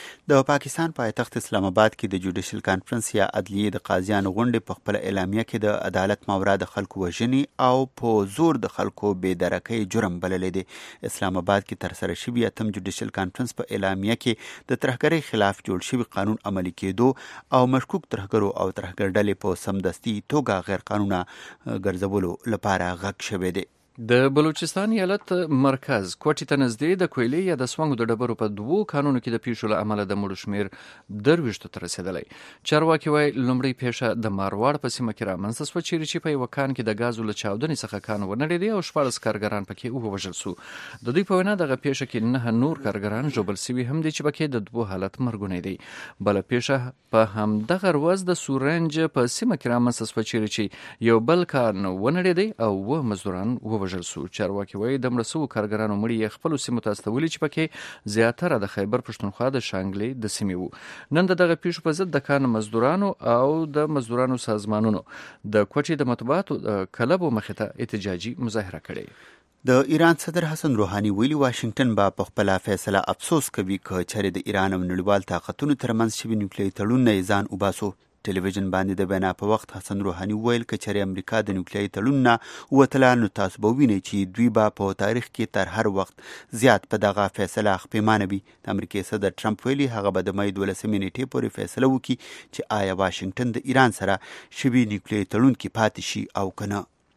د پاکستان پایتخت اسلام آباد کې د جوډیشل کانفرنس یا عدلیې د قاضیانو غونډې په خپل اعلامیه کې د عدالت ماورا د خلکو وژنې او په زور د خلکو بې درکۍ جرم بللی دی. اسلام آباد کې ترسره شوي اتم جوډیشل کانفرنس په اعلامیه کې د ترهګرۍ خلاف جوړ شوي قانون عملي کېدو او مشکوک ترهګرو او ترهګر ډلې په سمدستي توګه غیر قانونه ګرځولو لپاره غږ شوی دی. د بلوچستان ایالت مرکز کوټې ته نږدې د کویلې یا د سونګو د ډبرو په دوو کانونو کې د پیښو له امله د مړو شمېر درویشتو ته رسېدلی. چارواکي وایي لومړۍ پیښه د مارواړ په سیمه کې رامنځته شوه چیرې چې په یوه کان کې د ګازو له چاودنې څخه کان ونړېدی او شپاړس کارګران پکې ووژل شو. د دوی په وینا دغه پیښه کې نهه نور کارګران ژوبل شوي هم دي چې پکې د دوو حالت مرګونی دی. بله پیښه په همدغه ورځ د سورنج په سیمه کې رامنځته شوه چیرې چې یو بل کان ونړېدی او اووه مزدوران ووژل شو. چارواکي وایي د مړه شوو کارګرانو مړي یې خپلو سیمو ته استولي چې پکې زیاتره د خیبر پښتونخوا د شانګلې د سیمې وو. نن د دغه پیښو په ضد د کان مزدورانو او د مزدورانو سازمانونو د کوټې د مطبوعاتو کلبو مخې ته احتجاجي مظاهره کړې. د ایران صدر حسن روحاني ویلي واشنگټن به په خپله فیصله افسوس کوي که چېرې د ایران او نړیوال طاقتونو ترمنځ شوي نیوکلیري تړون نه یې ځان وباسو. ټلویزیون باندې د وینا په وخت حسن روحاني وویل که چېرې امریکا د نیوکلیري تړون نه ووتله نو تاسو به ووینئ چې دوی به په تاریخ کې تر هر وخت زیات په دغه فیصله خپیمانه وي. د امریکې صدر ټرمپ ویلي هغه به د مۍ دولسمې نیټې پورې فیصله وکړي چې آیا واشنګټن د ایران سره شوي نیوکلیري تړون کې پاتې شي او که نه.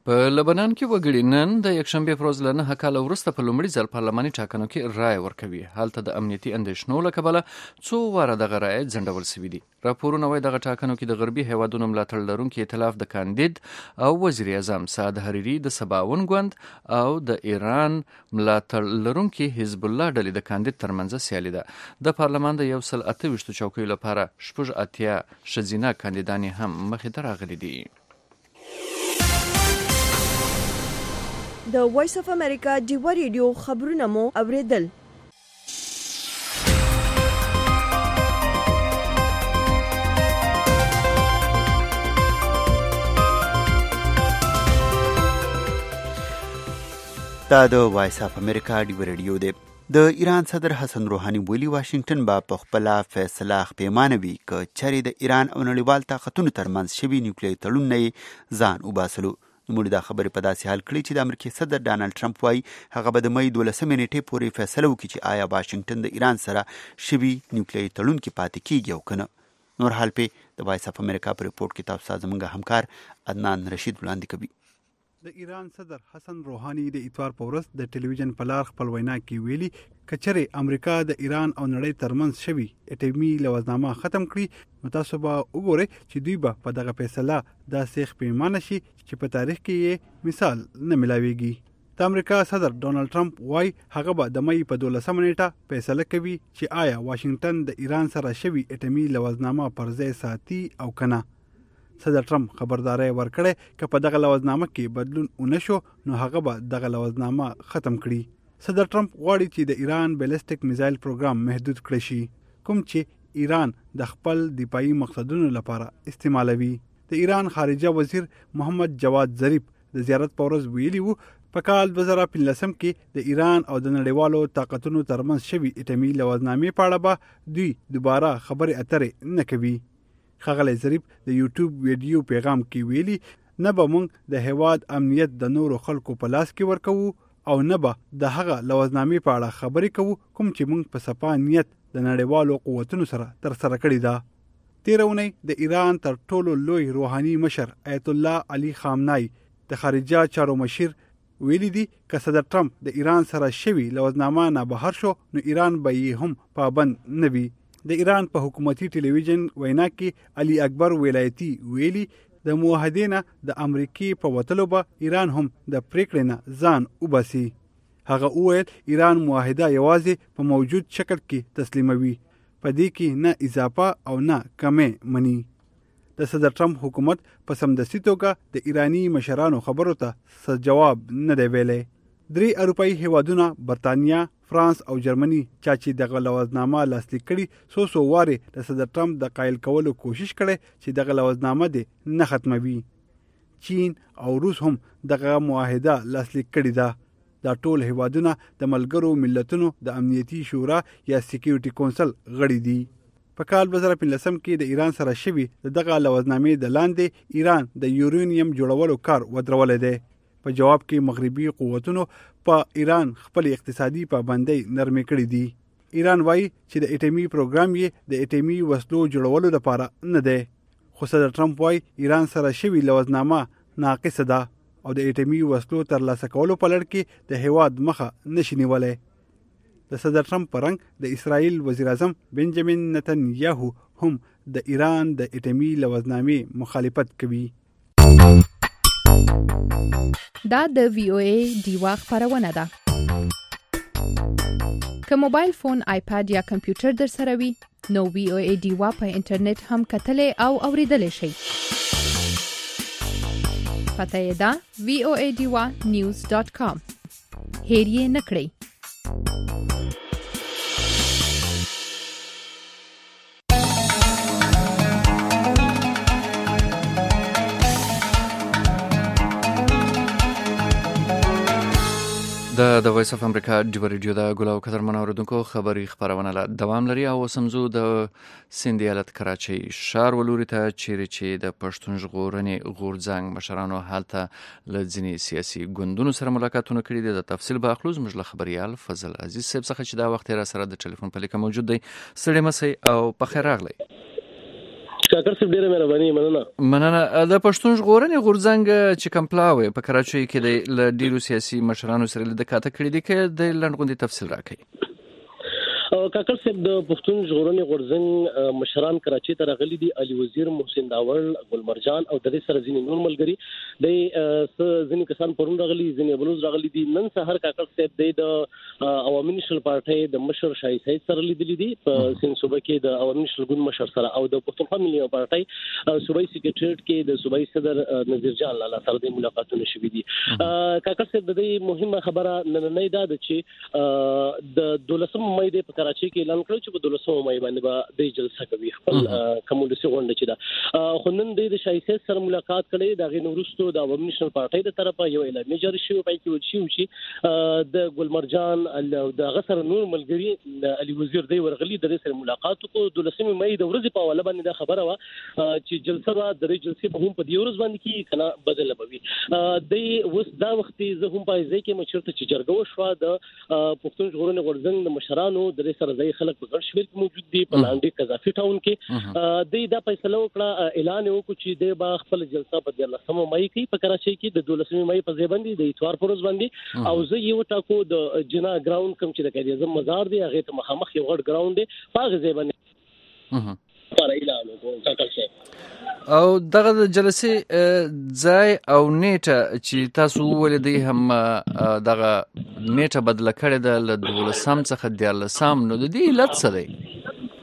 په لبنان کې وګړي نن د یکشنبې پر ورځ له نهه کاله وروسته په لومړي ځل پارلماني ټاکنو کې رایه ورکوي. هلته د امنیتي اندېښنو له کبله څو واره دغه رایه ځنډول شوي دي. راپورونه وایي دغه ټاکنو کې د غربي هیوادونو ملاتړ لرونکي ائتلاف د کاندید او وزیر اعظم سعد حریري د سباون ګوند او د ایران ملاتړ لرونکي حزب الله ډلې د کاندید ترمنځ سیالي ده. د پارلمان د یو سل اته ویشتو چوکیو لپاره شپږ اتیا ښځینه کاندیدانې هم مخې ته راغلي دي. د وایس اف امریکا ډیوا ریډیو خبرونه مو اوریدل. دا د وایس اف امریکا ډیوا ریډیو دی. د ایران صدر حسن روحاني ویلي واشنگټن به په خپله فیصله خپیمانه وي که چېرې د ایران او نړیوال طاقتونو ترمنځ شوي نیوکلیري تړون نه یې ځان وباسلو. نوموړي دا خبرې په داسې حال کړي چې د امریکې صدر ډانلډ ټرمپ وایي هغه به د مۍ دولسمې نیټې پورې فیصله وکړي چې آیا واشنګټن د ایران سره شوي نیوکلیري تړون کې پاتې کیږي او که نه. نور حال پې د وایس اف امریکا په ریپورټ کې تاسو ته زموږ همکار عدنان رشید وړاندې کوي. د ایران صدر حسن روحاني د اتوار په ورځ د ټلویزیون په لار خپل وینا کې ویلي کچره امریکا د ایران او نړۍ ترمنځ شوي اټومي لوزنامه ختم کړي نو تاسو به وګورئ چې دوی به په دغه فیصله داسې خپیمانه شي چې په تاریخ کې یې مثال نه ملاويږي. د امریکا صدر ډونالد ټرمپ وایي هغه به د مۍ په دولسمه نیټه فیصله کوي چې آیا واشنګټن د ایران سره شوي اټومي لوزنامه پر ځای ساتي او کنه. صدر ټرمپ خبرداري ورکړه چې په دغه لوزنامه کې بدلون ونشو نو هغه به دغه لوزنامه ختم کړي. صدر ټرمپ غواړي چې د ایران بیلسټیک میزایل پروګرام محدود کړي شي کوم چې ایران د خپل دفاعي مقصدونو لپاره استعمالوي. د ایران خارجه وزیر محمد جواد ظریف د زیارت په ورځ ویلي وو په کال دوه زره پنځلس کې د ایران او د نړیوالو طاقتونو ترمنځ شوي اټومي لوزنامې په اړه به دوی دوباره خبرې اترې نه کوي. ښاغلی ظریف د یوټیوب ویډیو پیغام کې ویلي نه به موږ د هیواد امنیت د نورو خلکو په لاس کې ورکوو او نه به د هغه لوزنامې په اړه خبرې کوو کوم چې موږ په صفا نیت د نړیوالو قوتونو سره ترسره کړې ده. تېره اونۍ د ایران تر ټولو لوی روحاني مشر ایت الله علي خامنای د خارجه چارو مشیر ویلي دي که صدر ټرمپ د ایران سره شوي لوزنامه نه بهر شو نو ایران به یې هم پابند نه وي. د ایران په حکومتي ټلویزیون وینا کې علي اکبر ولایتي ویلي د موحدې نه د امریکې په وتلو به ایران هم د پریکړې نه ځان وباسي. هغه وویل ایران معاهده یوازې په موجود شکل کې تسلیموي په دې کې نه اضافه او نه کمې مني. د صدر ټرمپ حکومت په سمدستي توګه د ایرانی مشرانو خبرو ته څه جواب نه دی ویلی. درې اروپایي هیوادونه برتانیا فرانس او جرمني چا چې دغه لوزنامه لاسلیک کړي سو سو واره د صدر ټرمپ د قایل کولو کوشش کړي چې دغه لوزنامه دې نه ختموي. چین او روس هم دغه معاهده لاسلیک کړي ده. دا ټول هیوادونه د ملګرو ملتونو د امنیتي شورا یا سکیورټي کونسل غړي دي. په کال دوه زره پنځلس کې د ایران سره شوي دغه لوزنامې د لاندې ایران د یورانیم جوړولو کار ودرولې دی. په جواب کې مغربي قوتونو په ایران خپل اقتصادي پابندۍ نرمې کړې دي. ایران وایي چې د اټومي پروګرام یې د اټومي وسلو جوړولو لپاره نه دی. خو صدر ټرمپ وایي ایران سره شوي لوزنامه ناقصه ده او د اټومي وسلو ترلاسه کولو په لړ کې د هیواد مخه نشي نیولی. د صدر ټرمپ په رنګ د اسرائیل وزیر اعظم بنجامین نتنیاهو هم د ایران د اټومي لوزنامې مخالفت کوي. دا د وی او ای ډیوا خبرونه ده. که موبایل فون، آیپاد یا کمپیوټر در سره وي نو وی او ای ډیوا په انټرنیټ هم کتلې او اوریدلې شي. پته یې ده وی او ای ډیوا نیوز ډاټ کام. هیر یې نه کړئ. د د وایس اف امریکا ډیوا ریډیو د ګل او قدرمن اوریدونکو خبري خبرونه لا دوام لري او سمزو د سند ایالت کراچۍ ښار ولوري ته چیرې چې د پښتون ژغورنې غورځنګ مشرانو حالته له ځینې سیاسي ګوندونو سره ملاقاتونه کړي دي. د تفصیل به اخلو زموږ له خبريال فضل عزیز صاحب څخه چې دا وخت را سره د ټلیفون په لیکه موجود دی. ستړي مسئ او په خیر راغلی. کاکړ صاحب ډیره مهرباني مننه مننه د پښتون ژغورنې غورځنګ چې کوم پلاوی په کراچۍ کې د ل ډیرو سیاسي مشرانو سره د کاته کړی دي کې د لنډغونډې تفصیل راکړي. کاکړ صاحب د پښتون ژغورنې غورځنګ مشران کراچۍ ته راغلي دي. علي وزیر، محسن داور، ګلمرجان او د دې سره ځینې نور ملګري د ځینې کسان پرون راغلي، ځینې بلوز راغلي دي. نن سهار کاکړ صاحب د عوامي نېشنل پارټۍ د مشر شاهي سعید سره لیدلي دي په سند صوبه کې د عوامي نېشنل ګوند مشر سره، او د پښتونخوا ملي پارټۍ صوبایي سکریټریټ کې د صوبایي صدر نذیر جان لالا سره د ملاقاتونه شوي دي. کاکړ صاحب د دې مهمه خبره نننۍ دا ده چې د دولسم مې د کراچۍ کې اعلان کړو چې په دولسم مې باندې به د جلسه کوي خپل کمولسي غونډه چې دا خو نن د شاهي سعید سره ملاقات کړي. د غي نورستو د عوامي نېشنل پارټۍ د طرفه یو اعلان جاری شوی پای کې وشي چې د ګلمرجان او د غسر نور ملګری علي وزیر دی ورغلي د سره ملاقات کو. دولسم مې د ورځې په حواله باندې دا خبره وا چې جلسه را د جلسې په هم په دی ورځ باندې کې کنه بدل بوي. د وس دا وخت زه هم پای ځکه مشرته چې جرګو شو د پښتون ژغورنې غورځنګ د مشرانو د سره ځای خلک په ګڼ شمېر کې موجود دي. په لاندې قذافي ټاون کې د دا فیصله وکړه، اعلان وکړ چې د با خپل جلسه په دولسم مې کې په کراچۍ کې د دولسم مې په ځای باندې د اتوار پر ورځ باندې او زه یو ټاکو د جنا ګراوند کوم چې د قائد اعظم مزار دی هغه ته مخامخ یو غټ ګراوند دی په هغه ځای باندې پر اعلان وکړ. او دغه د جلسې ځای او نیټه چې تاسو ولیدئ هم دغه نیټه بدله کړې ده له دولسم څخه دیارلسم، نو د دې علت څه دی؟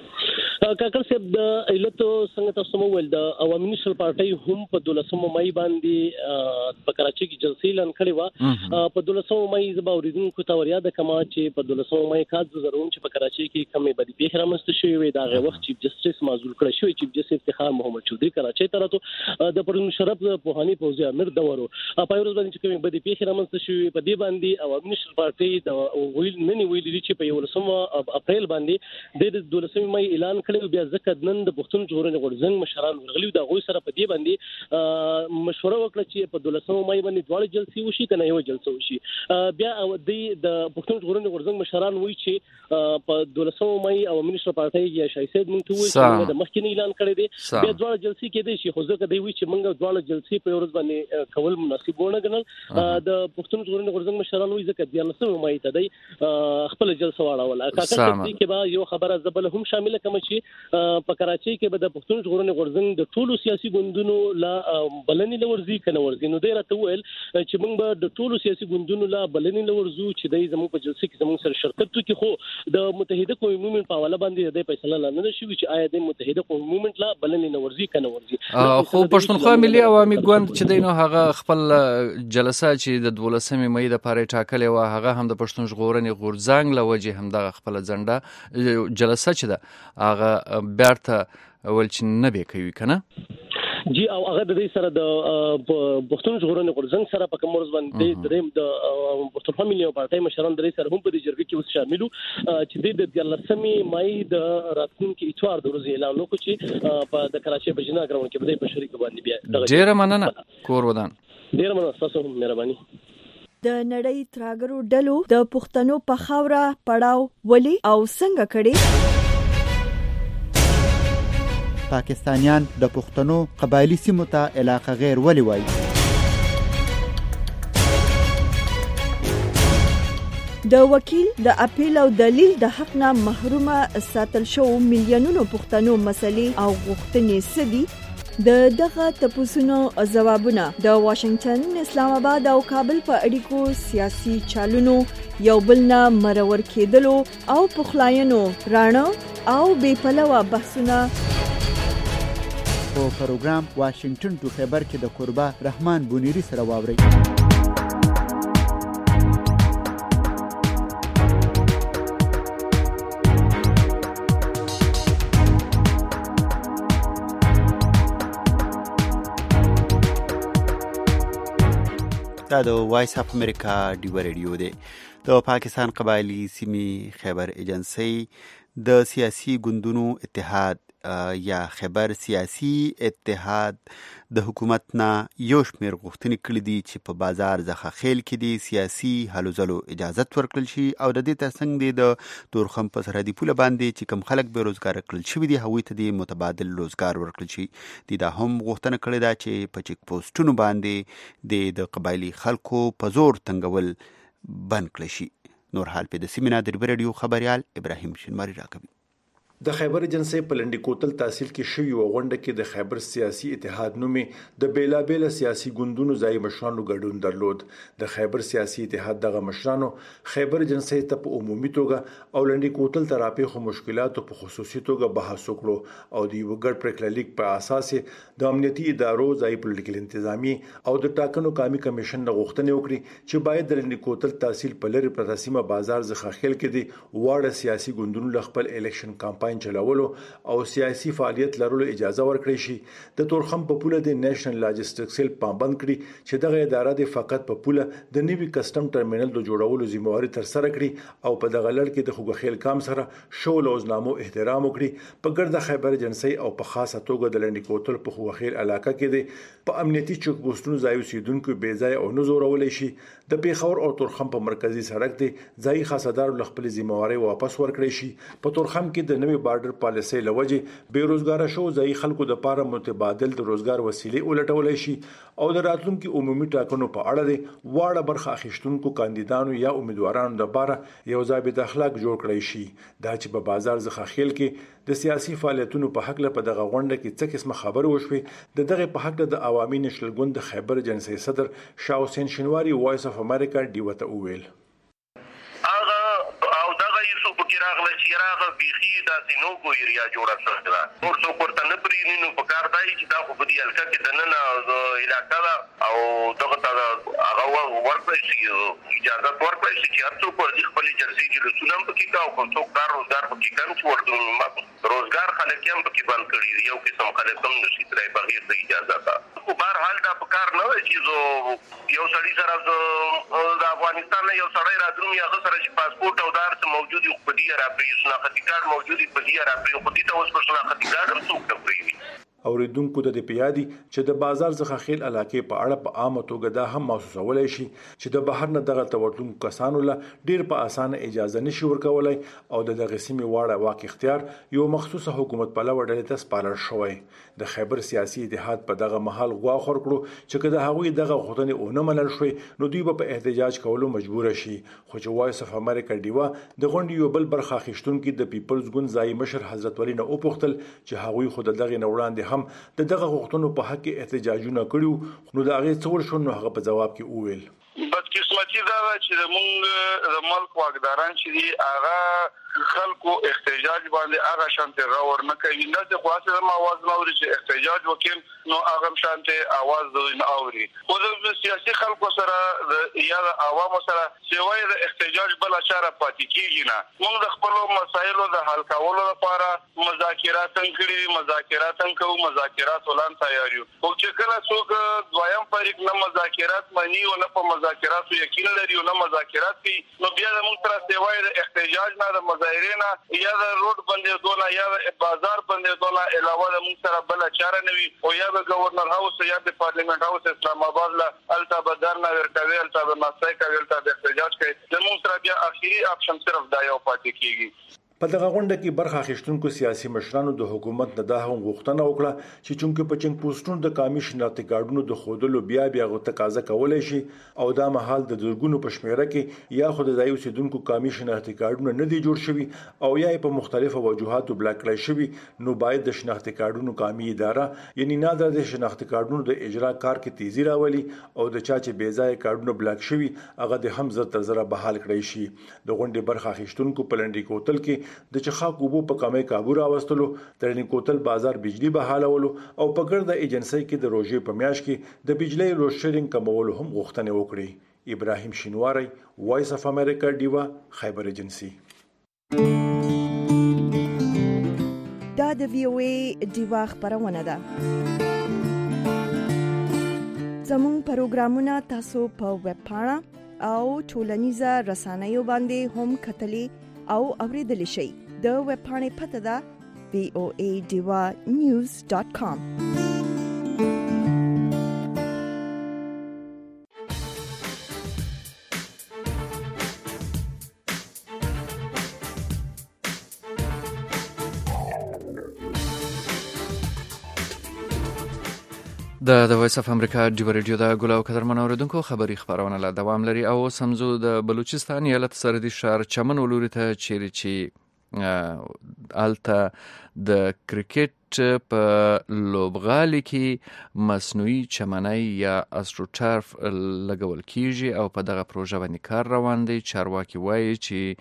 کاکړ صاحب د علت څنګه تاسو مو ول د عوامي نېشنل پارټۍ هم په دولسم مې باندې په کراچۍ کې جلسې اعلان کړې و. په دولسم مې زبا اوریدونکو ته وریا د کما چې په دولسم مې کاز ضرورم چې په کراچۍ کې کمې بدی پیښه رامنځته شوې وي. دا غو وخت چیف جسټس معزول کړ شوی چیف جسټس افتخار محمد چودھری کراچۍ ته راته د پرون شرف پوهانی فوزي امیر دورو په ورځ باندې چې کمې بدی پیښه رامنځته شوې په دې باندې عوامي نېشنل پارټۍ د ویل نه ویل دي چې په یولسم اپریل باندې د دولسم مې اعلان کړ. بیا ځکه نن د پښتون ژغورنې غورځنګ مشران ورغلي دا غوي سره په دې باندې مشوره وکړه چې په دولسم مې باندې دواړه جلسې وشي کنه یو جلسه وشي. بیا د پښتون ژغورنې غورځنګ مشران وایي چې په دولسم مې عوامي نېشنل پارټۍ یا شاهي سعید مونږ ته وایي چې د مخکې اعلان کړی دی بیا دواړه جلسې کېدې شي، خو ځکه دی وایي چې مونږ دواړه جلسې په ورځ باندې کول مناسب ونه ګڼل. د پښتون ژغورنې غورځنګ مشران وایي ځکه د دولسم مې ته دی خپل جلسه واړول. کاکړ دې کې به یو خبره زبل هم شامل کوم چې په کراچۍ کې به د پښتون ژغورنې غورځنګ د ټولو سیاسي ګوندونو لا بلنې لورځي کنه ورځي. نو دی راته ویل چې موږ به د ټولو سیاسي ګوندونو لا بلنې لورځو چې د زموږ په جلسه کې زموږ سره شرکت وکړي. خو د متحده قومي مومنټ په حواله باندې د فیصله لاندې نشوي چې آیا د متحده قومي مومنټ لا بلنې لورځي کنه ورځي. خو پښتونخوا ملي عوامي ګوند چې دینو هغه خپل جلسه چې د دولسم مې د پاره ټاکلې و هغه هم د پښتون ژغورنې غورځنګ لوجه هم دغه خپل ځنډه جلسه چې ده هغه بیرته ول چې نه به کوي کنه جی او هغه د دې سره د پښتون ژغورنې غورځنګ سره په کوم ورځ باندې دریم د پښتونخوا ملي پارټۍ مشران درې سره هم په دې جرګه کې اوس شاملو چې د دیارلسمې مې د راتلونکي اتوار د ورځې اعلان وکړ چې په د کراچۍ په جنا ګراوند کې به په شریک باندې بیا ډیره مننه کور ودان. ډیره مننه تاسو هم مهرباني. د نړۍ تراګرو ډلو د پښتنو په خاوره پړاو ولي او څنګه کړي؟ پاکستانیان د پښتنو قبایلی سیمو ته علاقه غیر ولي وایي؟ د وکیل د اپیل او دلیل د حق نه محرومه ساتل شو میلیونونو پښتنو مسلې او غوښتنې سدي؟ د دغه تپوسونو ځوابونه د واشنگټن، اسلام آباد او کابل په اړیکو سیاسي چالونو یو بل نه مرور کېدلو او پخلاینو رانه او بې پلوه بحثونه په پروګرام واشنگټن ټو خیبر کې د قربا رحمان بونیری سره واوري. دا د وایس اف امریکا ډیو ریډیو دی. د پاکستان قبایلی سیمې خیبر ایجنسی د سیاسي ګوندونو اتحاد یا خبر سیاسي اتحاد د حکومت نه یو شمېر غوښتنې کړې دي چې په بازار زخخیل کې دي سیاسي هلو ځلو اجازت ورکړل شي او د دې ترڅنګ دی د تورخم په سرحدي پوله باندې چې کم خلک بیروزګار کړل شوي دي هغوی ته د متبادل روزګار ورکړل شي. دی دا هم غوښتنه کړې ده چې په چیک پوسټونو باندې د قبایلي خلکو په زور تنګول بند کړل شي. نور حال په د سیمې نه د رادیو خبريال ابراهیم شینواری راکوي. د خیبر ایجنسی په لنډی کوتل تحصیل کې شوی و غونډه کې د خیبر سیاسي اتحاد نومې د بیلابیل سیاسي ګوندونو ځای مشرانو ګډون درلود. د خیبر سیاسي اتحاد دغه مشرانو خیبر ایجنسی ته په عمومي توګه او لنډی کوتل ته راپېښو مشکلاتو په خصوصي توګه بحث وکړو او د یو ګډ پریکړلیک په اساس د امنیتي ادارو ځای پولیټیکل انتظامی او د ټاکنو قومي کمیشن د غوښتنې وکړي چې باید د لنډی کوتل تحصیل په لری پرتسیمه بازار زخخیل کې دي واړه سیاسي ګوندونو لخپل الیکشن کمپاین چلولو او سیاسي فعالیت لرلو اجازه ورکړي شي. د تورخم په پوله د نېشنل لاجستیک سیل پابند کړي چې دغه اداره د فقط په پوله د نوي کسٹم ټرمینل د جوړولو ذمہواری تر سره کړي او په دغه لړ کې د خوګخیل کام سره شول او ځنامو احترام وکړي. په ګرد خیبر ایجنسی او په خاصه توګه د لنډی کوتل په خوګخیل علاقه کې د په امنیتي چوک پوسټونو ځای اوسیدونکو بې ځای او نه زورولې شي. د پیښور او تورخم په مرکزی سړک دی ځای خاصدار خپل ذمہواری واپس ورکړي شي. په تورخم کې د نوي بارډر پالیسي لوجه بیروزګار شو ځای خلکو د پاره متبادل د روزګار وسیلې ولټولای شي او د راتلونکو عمومي ټاکنو په اړه د واړه برخه اخیشتونکو کاندیدانو یا امیدوارانو د پاره یو ضابط اخلاق جوړ کړی شي. دا چې په بازار زخخیل کې د سیاسي فعالیتونو په حق له په دغه غونډه کې څه قسمه خبره وشوه د دغه په حق د عوامي نشل ګوند خیبر ایجنسی صدر شاه حسین شینواری وایس اف امریکا دیوته وویل. راغله چې راغله بيخي داسې نو کو ایریا جوړه شوه دا نور څو ورته نه پرې نو په کار دی چې دا خو په دې الکه کې د نن علاقه ده او دغه ته هغه ورکړي چې اجازه ورکړي چې هر څوک ورته خپل جرسي کې رسولم پکې کا او څوک کار روزګار پکې کم چې ورته روزګار خلک هم پکې بند کړي یو قسم خلک هم نشي ترې بغیر د اجازه تا خو بهر حال دا په کار نه وي چې یو سړی سره د افغانستان یو سړی راځي هغه سره چې پاسپورت او دار څه موجود وي په دې راپری شناختی کارت موجودی په دې راپری خو دې ته اوس په شناختی کارت هم څوک نه پریږي. اوریدونکو ته د پیادي چې د بازار څخه خیل علاقې په اړه په عامه توګه دا هم محسوسولای شي چې د بهر نه دغه تورتون کسانو له ډیر په اسانه اجازه نشي ورکولای او د دغه سیمې واړه واقع اختیار یو مخصوصه حکومت په لور ډلې ته سپارل شوی. د خیبر سیاسي اتحاد په دغه محل غوا خور کړو چې کله هغوی دغه غوښتنې اونې منل شوی نو دوی په احتجاج کولو مجبور شي. خو چې وایس اف امریکا دیوا د غونډې یو بل برخه اخیشتونکو د پیپلز ګوند ځای مشر حضرت ولی نه اوپختل چې هغوی خود دغه نوړاندې هم د دغه غوښتنو په حق کې احتجاجونه کړیو نو د هغه څور شو نو هغه په جواب کې وویل. بدقسمتي دا چې موږ د ملک واګداران چې دی هغه خلکو احتجاج باندې هغه شانته راور نه کوي نه چې خاصه ما आवाज نه اوري چې احتجاج وکړي نو هغه شانته आवाज نه اوري. خو د سیاسي خلکو سره یا د عوامو سره سوای د احتجاج بل اشاره پاتې کیږي نه. موږ د خپل مسایلو د حل کولو لپاره مذاکرات کړي مذاکرات کوو مذاکرات ولان تیار یو. خو چې کله څوک دویم فریق نه مذاکرات مانی او نه په مذاکرات یقین لري او نه مذاکرات کوي نو بیا د موږ سره سوای د احتجاج نه د مظاهرینا یا د روډ باندې دوله یا د بازار باندې دوله علاوه د موږ سره بل چاره نه وي او یا د گورنر هاوس یا د پارلیمنت هاوس اسلام آباد له التا بدر نه ورکوي التا د ناسای کوي التا د احتجاج کوي د موږ سره بیا اخیری اپشن صرف دا یو پاتې کیږي. په دغه غونډه کې برخه اخیستونکو سیاسي مشرانو د حکومت نه د هم غوښتنه وکړه چې چونکه په چنګ پوسټونو د قومي شناخت کارډونو د خودلو بیا بیا غو تقاضا کولای شي او دا مهال د درګونو په شمیره کې یا خود د اوسیدونکو قومي شناخت کارډونه نه دي جوړ شوي او یا په مختلفو وجوهاتو بلاک کړی شوي نو باید د شناخت کارډونو قومي اداره یعنی نه د شناخت کارډونو د اجرا کار کې تیزی راولي او د چا چې بې ځای کارډونه بلاک شوي هغه د هم زر تر زر بحال کړی شي. د غونډې برخه اخیستونکو په لنډی کوتل کې د چخاک وبو په کمې کابو راوستلو د لنډی کوتل بازار بجلی بحالولو او په ګرد ایجنسی کې د روزي په میاش کې د بجلی لوډ شیډینګ کمولو هم غوښتنه وکړي. ابراهیم شینواری وایس اف امریکا دیوا خیبر ایجنسی. دا د وی او ای دیوا خبرونه ده. زموږ پروګرامونه تاسو په ویب پاڼه او ټولنیزه رسنیو باندې هم کتلی او اوریدلی شئ. د ویب پاڼې پته ده v o a diva news dot com. د د وایس اف امریکا ډیو رادیو د ګلاو قدرمن اوریدونکو خبری خبرونه لا دوام لري او سمزو د بلوچستان ایالت سرحدي شهر چمن ولوري ته چیرې چی الته د کرکټ په لوبغالي کې مصنوعي چمنای یا استروټرف لګول کیږي او په دغه پروژه باندې کار روان دی. چارواکي وایي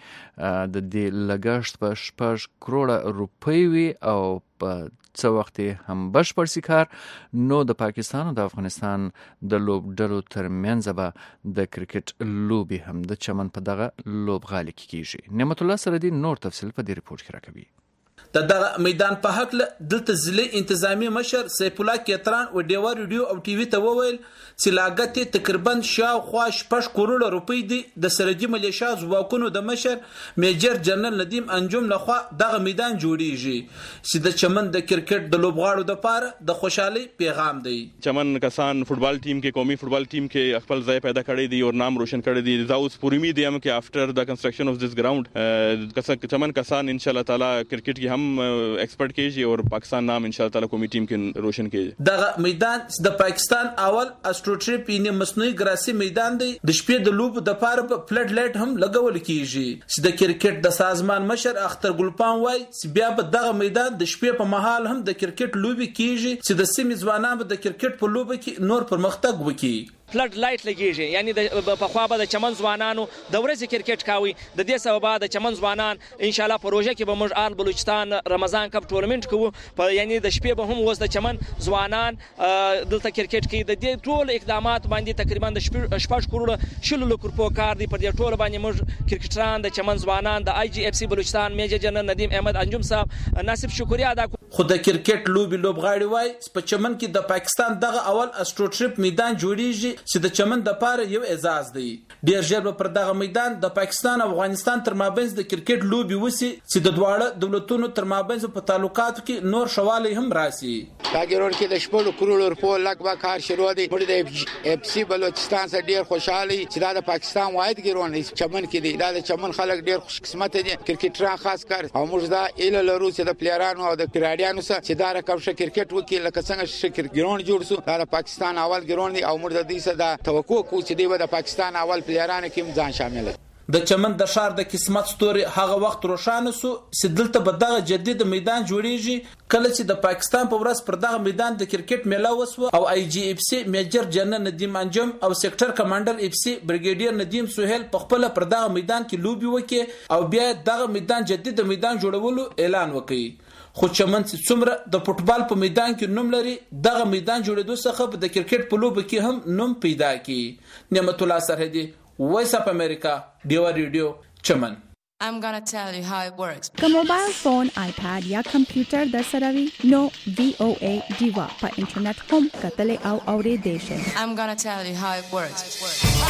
چې د دې لګښت په شپږ کروڑه روپۍ وي او په څه وخت هم بشپړ سي کار. نو د پاکستان او د افغانستان د لوبډلو ترمنځ به د کرکټ لوبي هم د چمن په دغه لوبغالي کې کیږي. نعمت الله سردي نور تفصیل په دې ریپورت کې راکوي. د دغه میدان په حق دلته ضلع انتظامی مشر سیف الله کیتران و ډیوا ریډیو او ټي وي ته وویل چې لاګت تقریبا شاوخوا شپږ کروڑه روپۍ دي. د سرحدي ملیشیا ځواکونو د مشر میجر جنرال ندیم انجم لخوا دغه میدان جوړیږي چې د چمن د کرکټ د لوبغاړو لپاره د خوشحالي پیغام دی. چمن کسان فوټبال ټیم کې قومي فوټبال ټیم کې خپل ځای پیدا کړی دی او نام روشن کړی دی. دا اوس پوری امید یم چې افټر د کنسټرکشن اف دس ګراوند چمن کسان ان شاء الله تعالی کرکټ کې هم ایکسپرٹ کیږي او پاکستان نام ان شاء الله تعالی قومي ټیم کې روشن کیږي. دغه میدان د پاکستان اول استروټریپ یې مصنوعي ګراسي میدان دی. د شپې د لوب د پاره په فلډ لایټ هم لګول کیږي چې د کرکټ د سازمان مشر اختر ګلپان وای چې بیا په دغه میدان د شپې په محل هم د کرکټ لوبي کیږي چې د سیمې ځوانان د کرکټ په لوبه کې نور پرمختګ وکړي. فلډ لایټ لګیږي یعنی د په خوا به د چمن ځوانانو د ورځې کرکټ کاوي. د دې سبب د چمن ځوانان ان شاء الله پروژه کې به موږ آل بلوچستان رمضان کپ ټورنمنت کوو په یعنی د شپې به هم وز د چمن ځوانان دلته کرکټ کوي. د دې ټول اقدامات باندې تقریبا د شپږ کروڑه شل لک روپو کار دی. پر دې ټول باندې موږ کرکټران د چمن ځوانان د آی جی اف سی بلوچستان میجر جنرال ندیم احمد انجم صاحب ناصب شکریا ادا کوو. خو د کرکټ لوبي لوبغاړي وای په چمن کې د پاکستان دغه اول استروټریپ میدان جوړیږي چې د چمن د پاره یو اعزاز دی. ډیر ژر پر دغه میدان د پاکستان او افغانستان تر مابین د کرکټ لوبي وسی چې د دواړه دولتونو تر مابین په تعلقاتو کې نور شوالی هم راسي. کاګرون کې د شپږ کروڑ روپو لګبا کار شروع دی. د اف سی بلوچستان سره ډیر خوشحالي چې دا د پاکستان واحد ګرون چمن کې دی. دا د چمن خلک ډیر خوش قسمت دي کرکټران خاص کار او موږ دا اله لرو چې د پلیرانو او د کراډیانو سره چې دا رقم ش کرکټ وکي لکه څنګه ش کرکټ جوړ سو. دا د پاکستان اول ګرون دی او موږ د دې سره توقع کوو چې دی د پاکستان اول پلیرانو کې ځان شامل. د چمن د شهر د قسمت ستوري هغه وخت روښانه سو چې دلته به دغه جدید میدان جوړیږي کله چې د پاکستان په ورځ پر دغه میدان د کرکټ میله وسو او آی جی اف سی میجر جنرال ندیم انجم او سیکټر کمانډر اف سی بریګیډیر ندیم سہیل په خپل پر دغه میدان کې لوبي وکي او بیا دغه میدان جدید میدان جوړولو اعلان وکړي. خو چمن چې څومره د فوټبال په میدان کې نوم لري دغه میدان جوړېدو څخه د کرکټ په لوبه کې هم نوم پیدا کی. نعمت الله سرحدي وایس اف امریکا ډیوا ریډیو چمن. I'm gonna tell you how it works. که موبایل فون، آیپاد یا کمپیوټر در سره وي نو وی او ای ډیوا په انټرنیټ هم کتلې او اورېدې شئ. I'm gonna tell you how it works.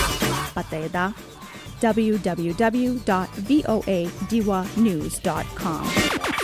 پته یې ده double-u double-u double-u dot v o a diva news dot com.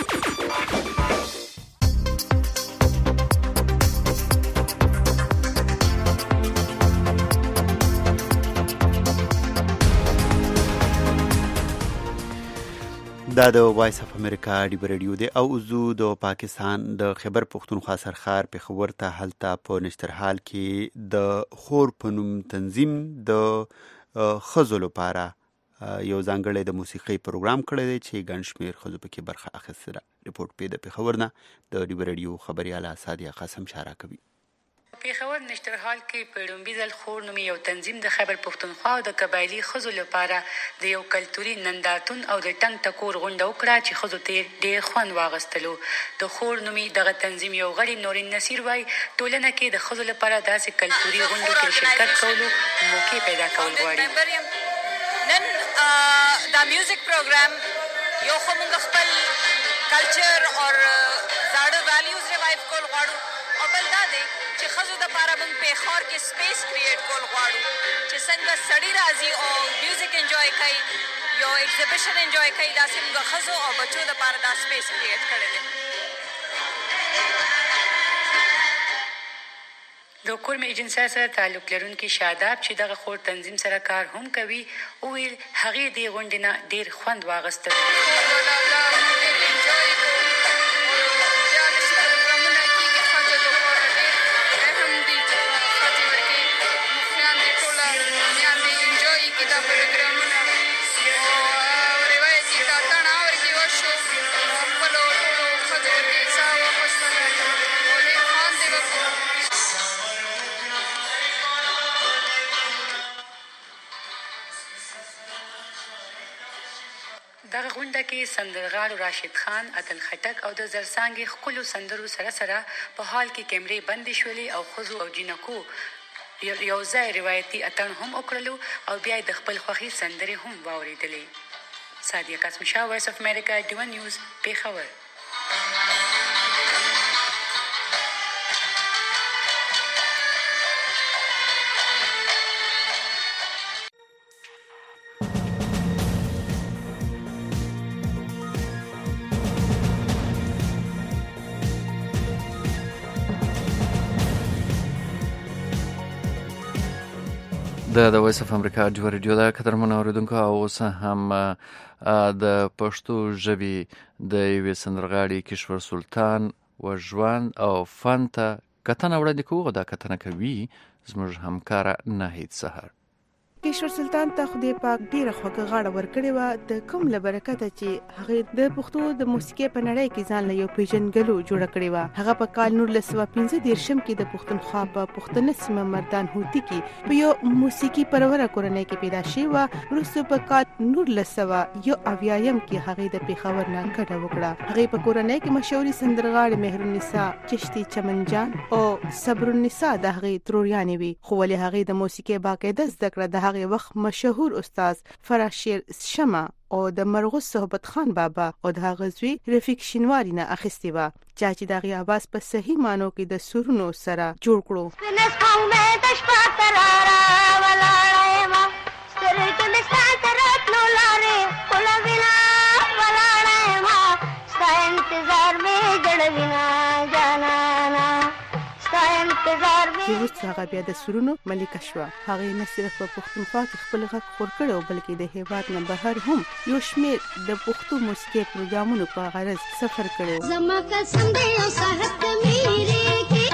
دا د وایس اف امریکا ډیو رادیو دی او زو د پاکستان د خیبر پختونخوا سرخار په خبر ته حالت په نشترحال کې د خور پنوم تنظیم د خزو لپاره یو ځانګړی د موسیقي پروګرام کړی دی چې ګڼ شمېر ښځو پکې برخه اخیستله. ریپورټ پې د پېښور نه د ډیو رادیو خبریاله سادیه قاسم اشاره کوي. پېښور نشترحال کې په لومړي ځل خور نومي یو تنظیم د خیبر پښتونخوا او د قبایلي ښځو لپاره د یو کلتوري نندارتون او د ټنګ ټکور غونډه وکړه چې ښځو ته ډېر خوند واغستلو. د خور نومي دغه تنظیم یو غړي نورین نصیر وایي ټولنه کې د ښځو لپاره داسې کلتوري غونډو کې شرکت کولو موقع پیدا کول غواړي. نن دا میوزیک پروګرام یو خو موږ خپل کلچر او زاړه ویلیوز ریوایو کول غواړو او بل دا دی چې ښځو دپاره موږ پېښور کې سپیس کریټ کول غواړو چې څنګه سړي راځي او میوزیک انجوای کوي یو ایگزیبیشن انجوای کوي داسې موږ ښځو او بچو دپاره دا سپیس کریټ کړی دی. د کورم ایجنسی سره تعلق لرونکي شاداب چې دغه خور تنظیم سره کار هم کوي او ویل هغې دې غونډې نه ډېر خوند واغسته. دغه غونډه کې سندرغاړو راشد خان، عدل خټک او د زرسانګې ښکلو سندرو سره سره په حال کې کیمرې بندې شولې او ښځو او جینکو یو ځای روایتي اتڼ هم وکړلو او بیا د خپل خوښي سندرې هم واورېدلې. سادیه قاسم شاه، وایس اف امریکا، ډیون نیوز، پېښور. د د وایس اف امریکا ډیو ریډیو دا قدرمنو اوریدونکو او اوس هم د پښتو ژبې د یوې سندرغاړي کشور سلطان و ژوند او فن ته کتنه وړاندې کوو. دا کتنه کوي زموږ همکاره ناهید سحر. کشور سلطان ته خدای پاک ډیره خوږه غاړه ورکړې وه د کوم له برکته چې هغې د پښتو د موسیقۍ په نړۍ کې ځان له یو پیژندګلو جوړه کړې وه. هغه په کال نولس سوه پنځه دېرشم کې د پښتونخوا په پښتنه سیمه مردان هوتي کې په یو موسیقي پروره کورنۍ کې پیدا شوې وه. وروسته په کال نولس سوه یو اویایم کې هغې د پېښور نه کډه وکړه. هغې په کورنۍ کې مشهورې سندرغاړې مهرالنساء، چشتي چمنجان او صبرالنساء د هغې تروریانې وې. خو ولې هغې د موسیقۍ باقاعده زده کړه د هغې وخت مشهور استاد فراشیر شمع او د مرغوز صحبت خان بابا او د هغه زوی رفیق شینواری نه اخیستې وه، چا چې د هغې اواز په صحیح معنو کې د سرونو سره جوړ کړو. وروسته هغه بیا د سرونو ملکه شوه. هغې نه صرف په پښتونخوا کې خپل غږ خور کړی بلکې د هېواد نه بهر هم یو شمېر د پښتو موسیقۍ پروګرامونو په غرض سفر کړی و. زما قسم دی یو ساعت ته میرېږي،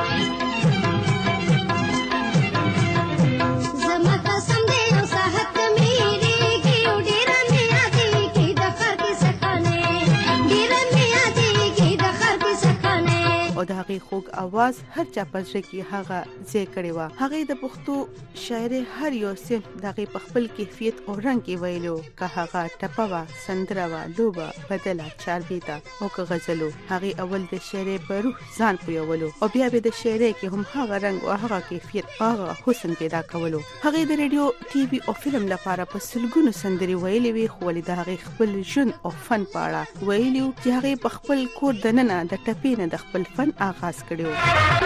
زما قسم دی یو ساعت ته میرېږي، او ډېره مې یادېږي د ښار کیسه خانې، ډېره مې یادېږي د ښار کیسه خانې. او د هغې خوږ اواز هر چا په زړه کې هغه ځای کړی وه. هغې د پښتو شاعرۍ هر یو صنف د هغې په خپل کیفیت او رنګ کې ویلو، که هغه ټپه وه، سندره وه، لوبه، بدله، چاربیته او که غزل و. هغې اول د شاعرۍ په روح ځان پویولو او بیا به د شاعرۍ کې هم هغه رنګ او هغه کیفیت او هغه حسن پیدا کولو. هغې د ریډیو، ټي وي او فلم لپاره په سلګونو سندرې ویلې وې، خو ولې د هغې خپل ژوند او فن په اړه ویلي چې هغې په خپل کور دننه د ټپې نه د خپل فن آغاز کړی و.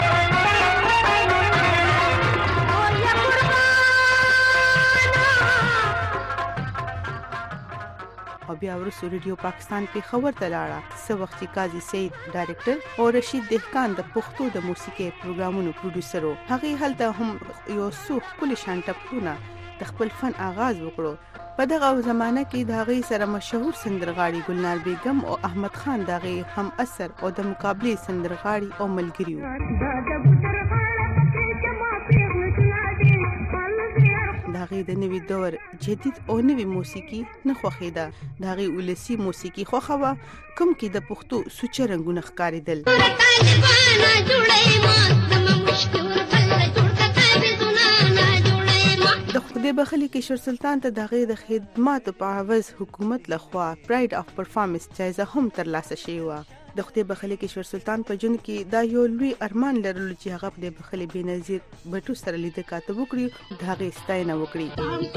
او بیا وروسته ریډیو پاکستان پېښور ته لاړه، څه وخت چې قاضي سعید ډایرکټر او رشید دهقان د پښتو د موسیقۍ پروګرامونو پروډوسر و. هغې هلته هم یو څو ښکلي شان ټپونه د خپل فن آغاز وکړو. په دغه زمانه کې د هغې سره مشهور سندرغاړي ګلنار بیګم او احمد خان د هغې هم اثر او د مقابلې سندرغاړي او ملګري وو. د هغې د نوي دور جدید او نوي موسیقي نه خوښېده. د هغې ولسي موسیقي خوښه وه، کوم کې د پښتو سوچه رنګونه ښکارېدل. د خدای بخښلي کشور سلطان ته د هغې د خدماتو په عوض حکومت لخوا پراید آف پرفارمنس جایزه هم ترلاسه شوې وه. د خدای بخښلي کشور سلطان په ژوند کې دا یو لوی ارمان لرلو چې هغه خدای بخښلي بېنظیر بټو سره لیده کاته وکړي، د هغې ستاینه وکړي.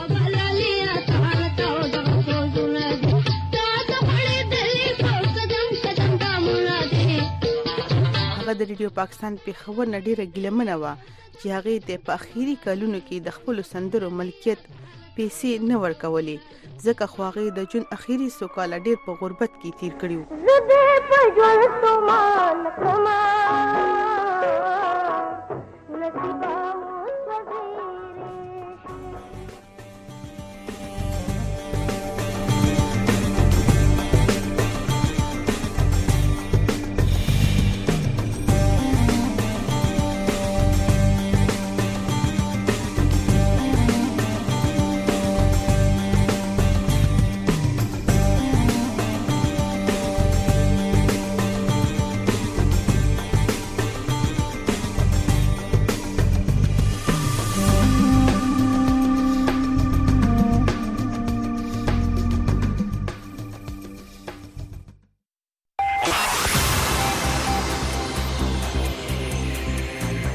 هغه د ریډیو پاکستان پېښور نه ډېره ګیلمنه وه چې هغې ته په اخري کلونو کې د خپلو سندرو ملکیت پیسې نه ورکولې، ځکه خو هغې د ژوند اخري څو کاله ډېر په غربت کې تیر کړي وو. زه دې په ژوند ستومان کړمه نصیبه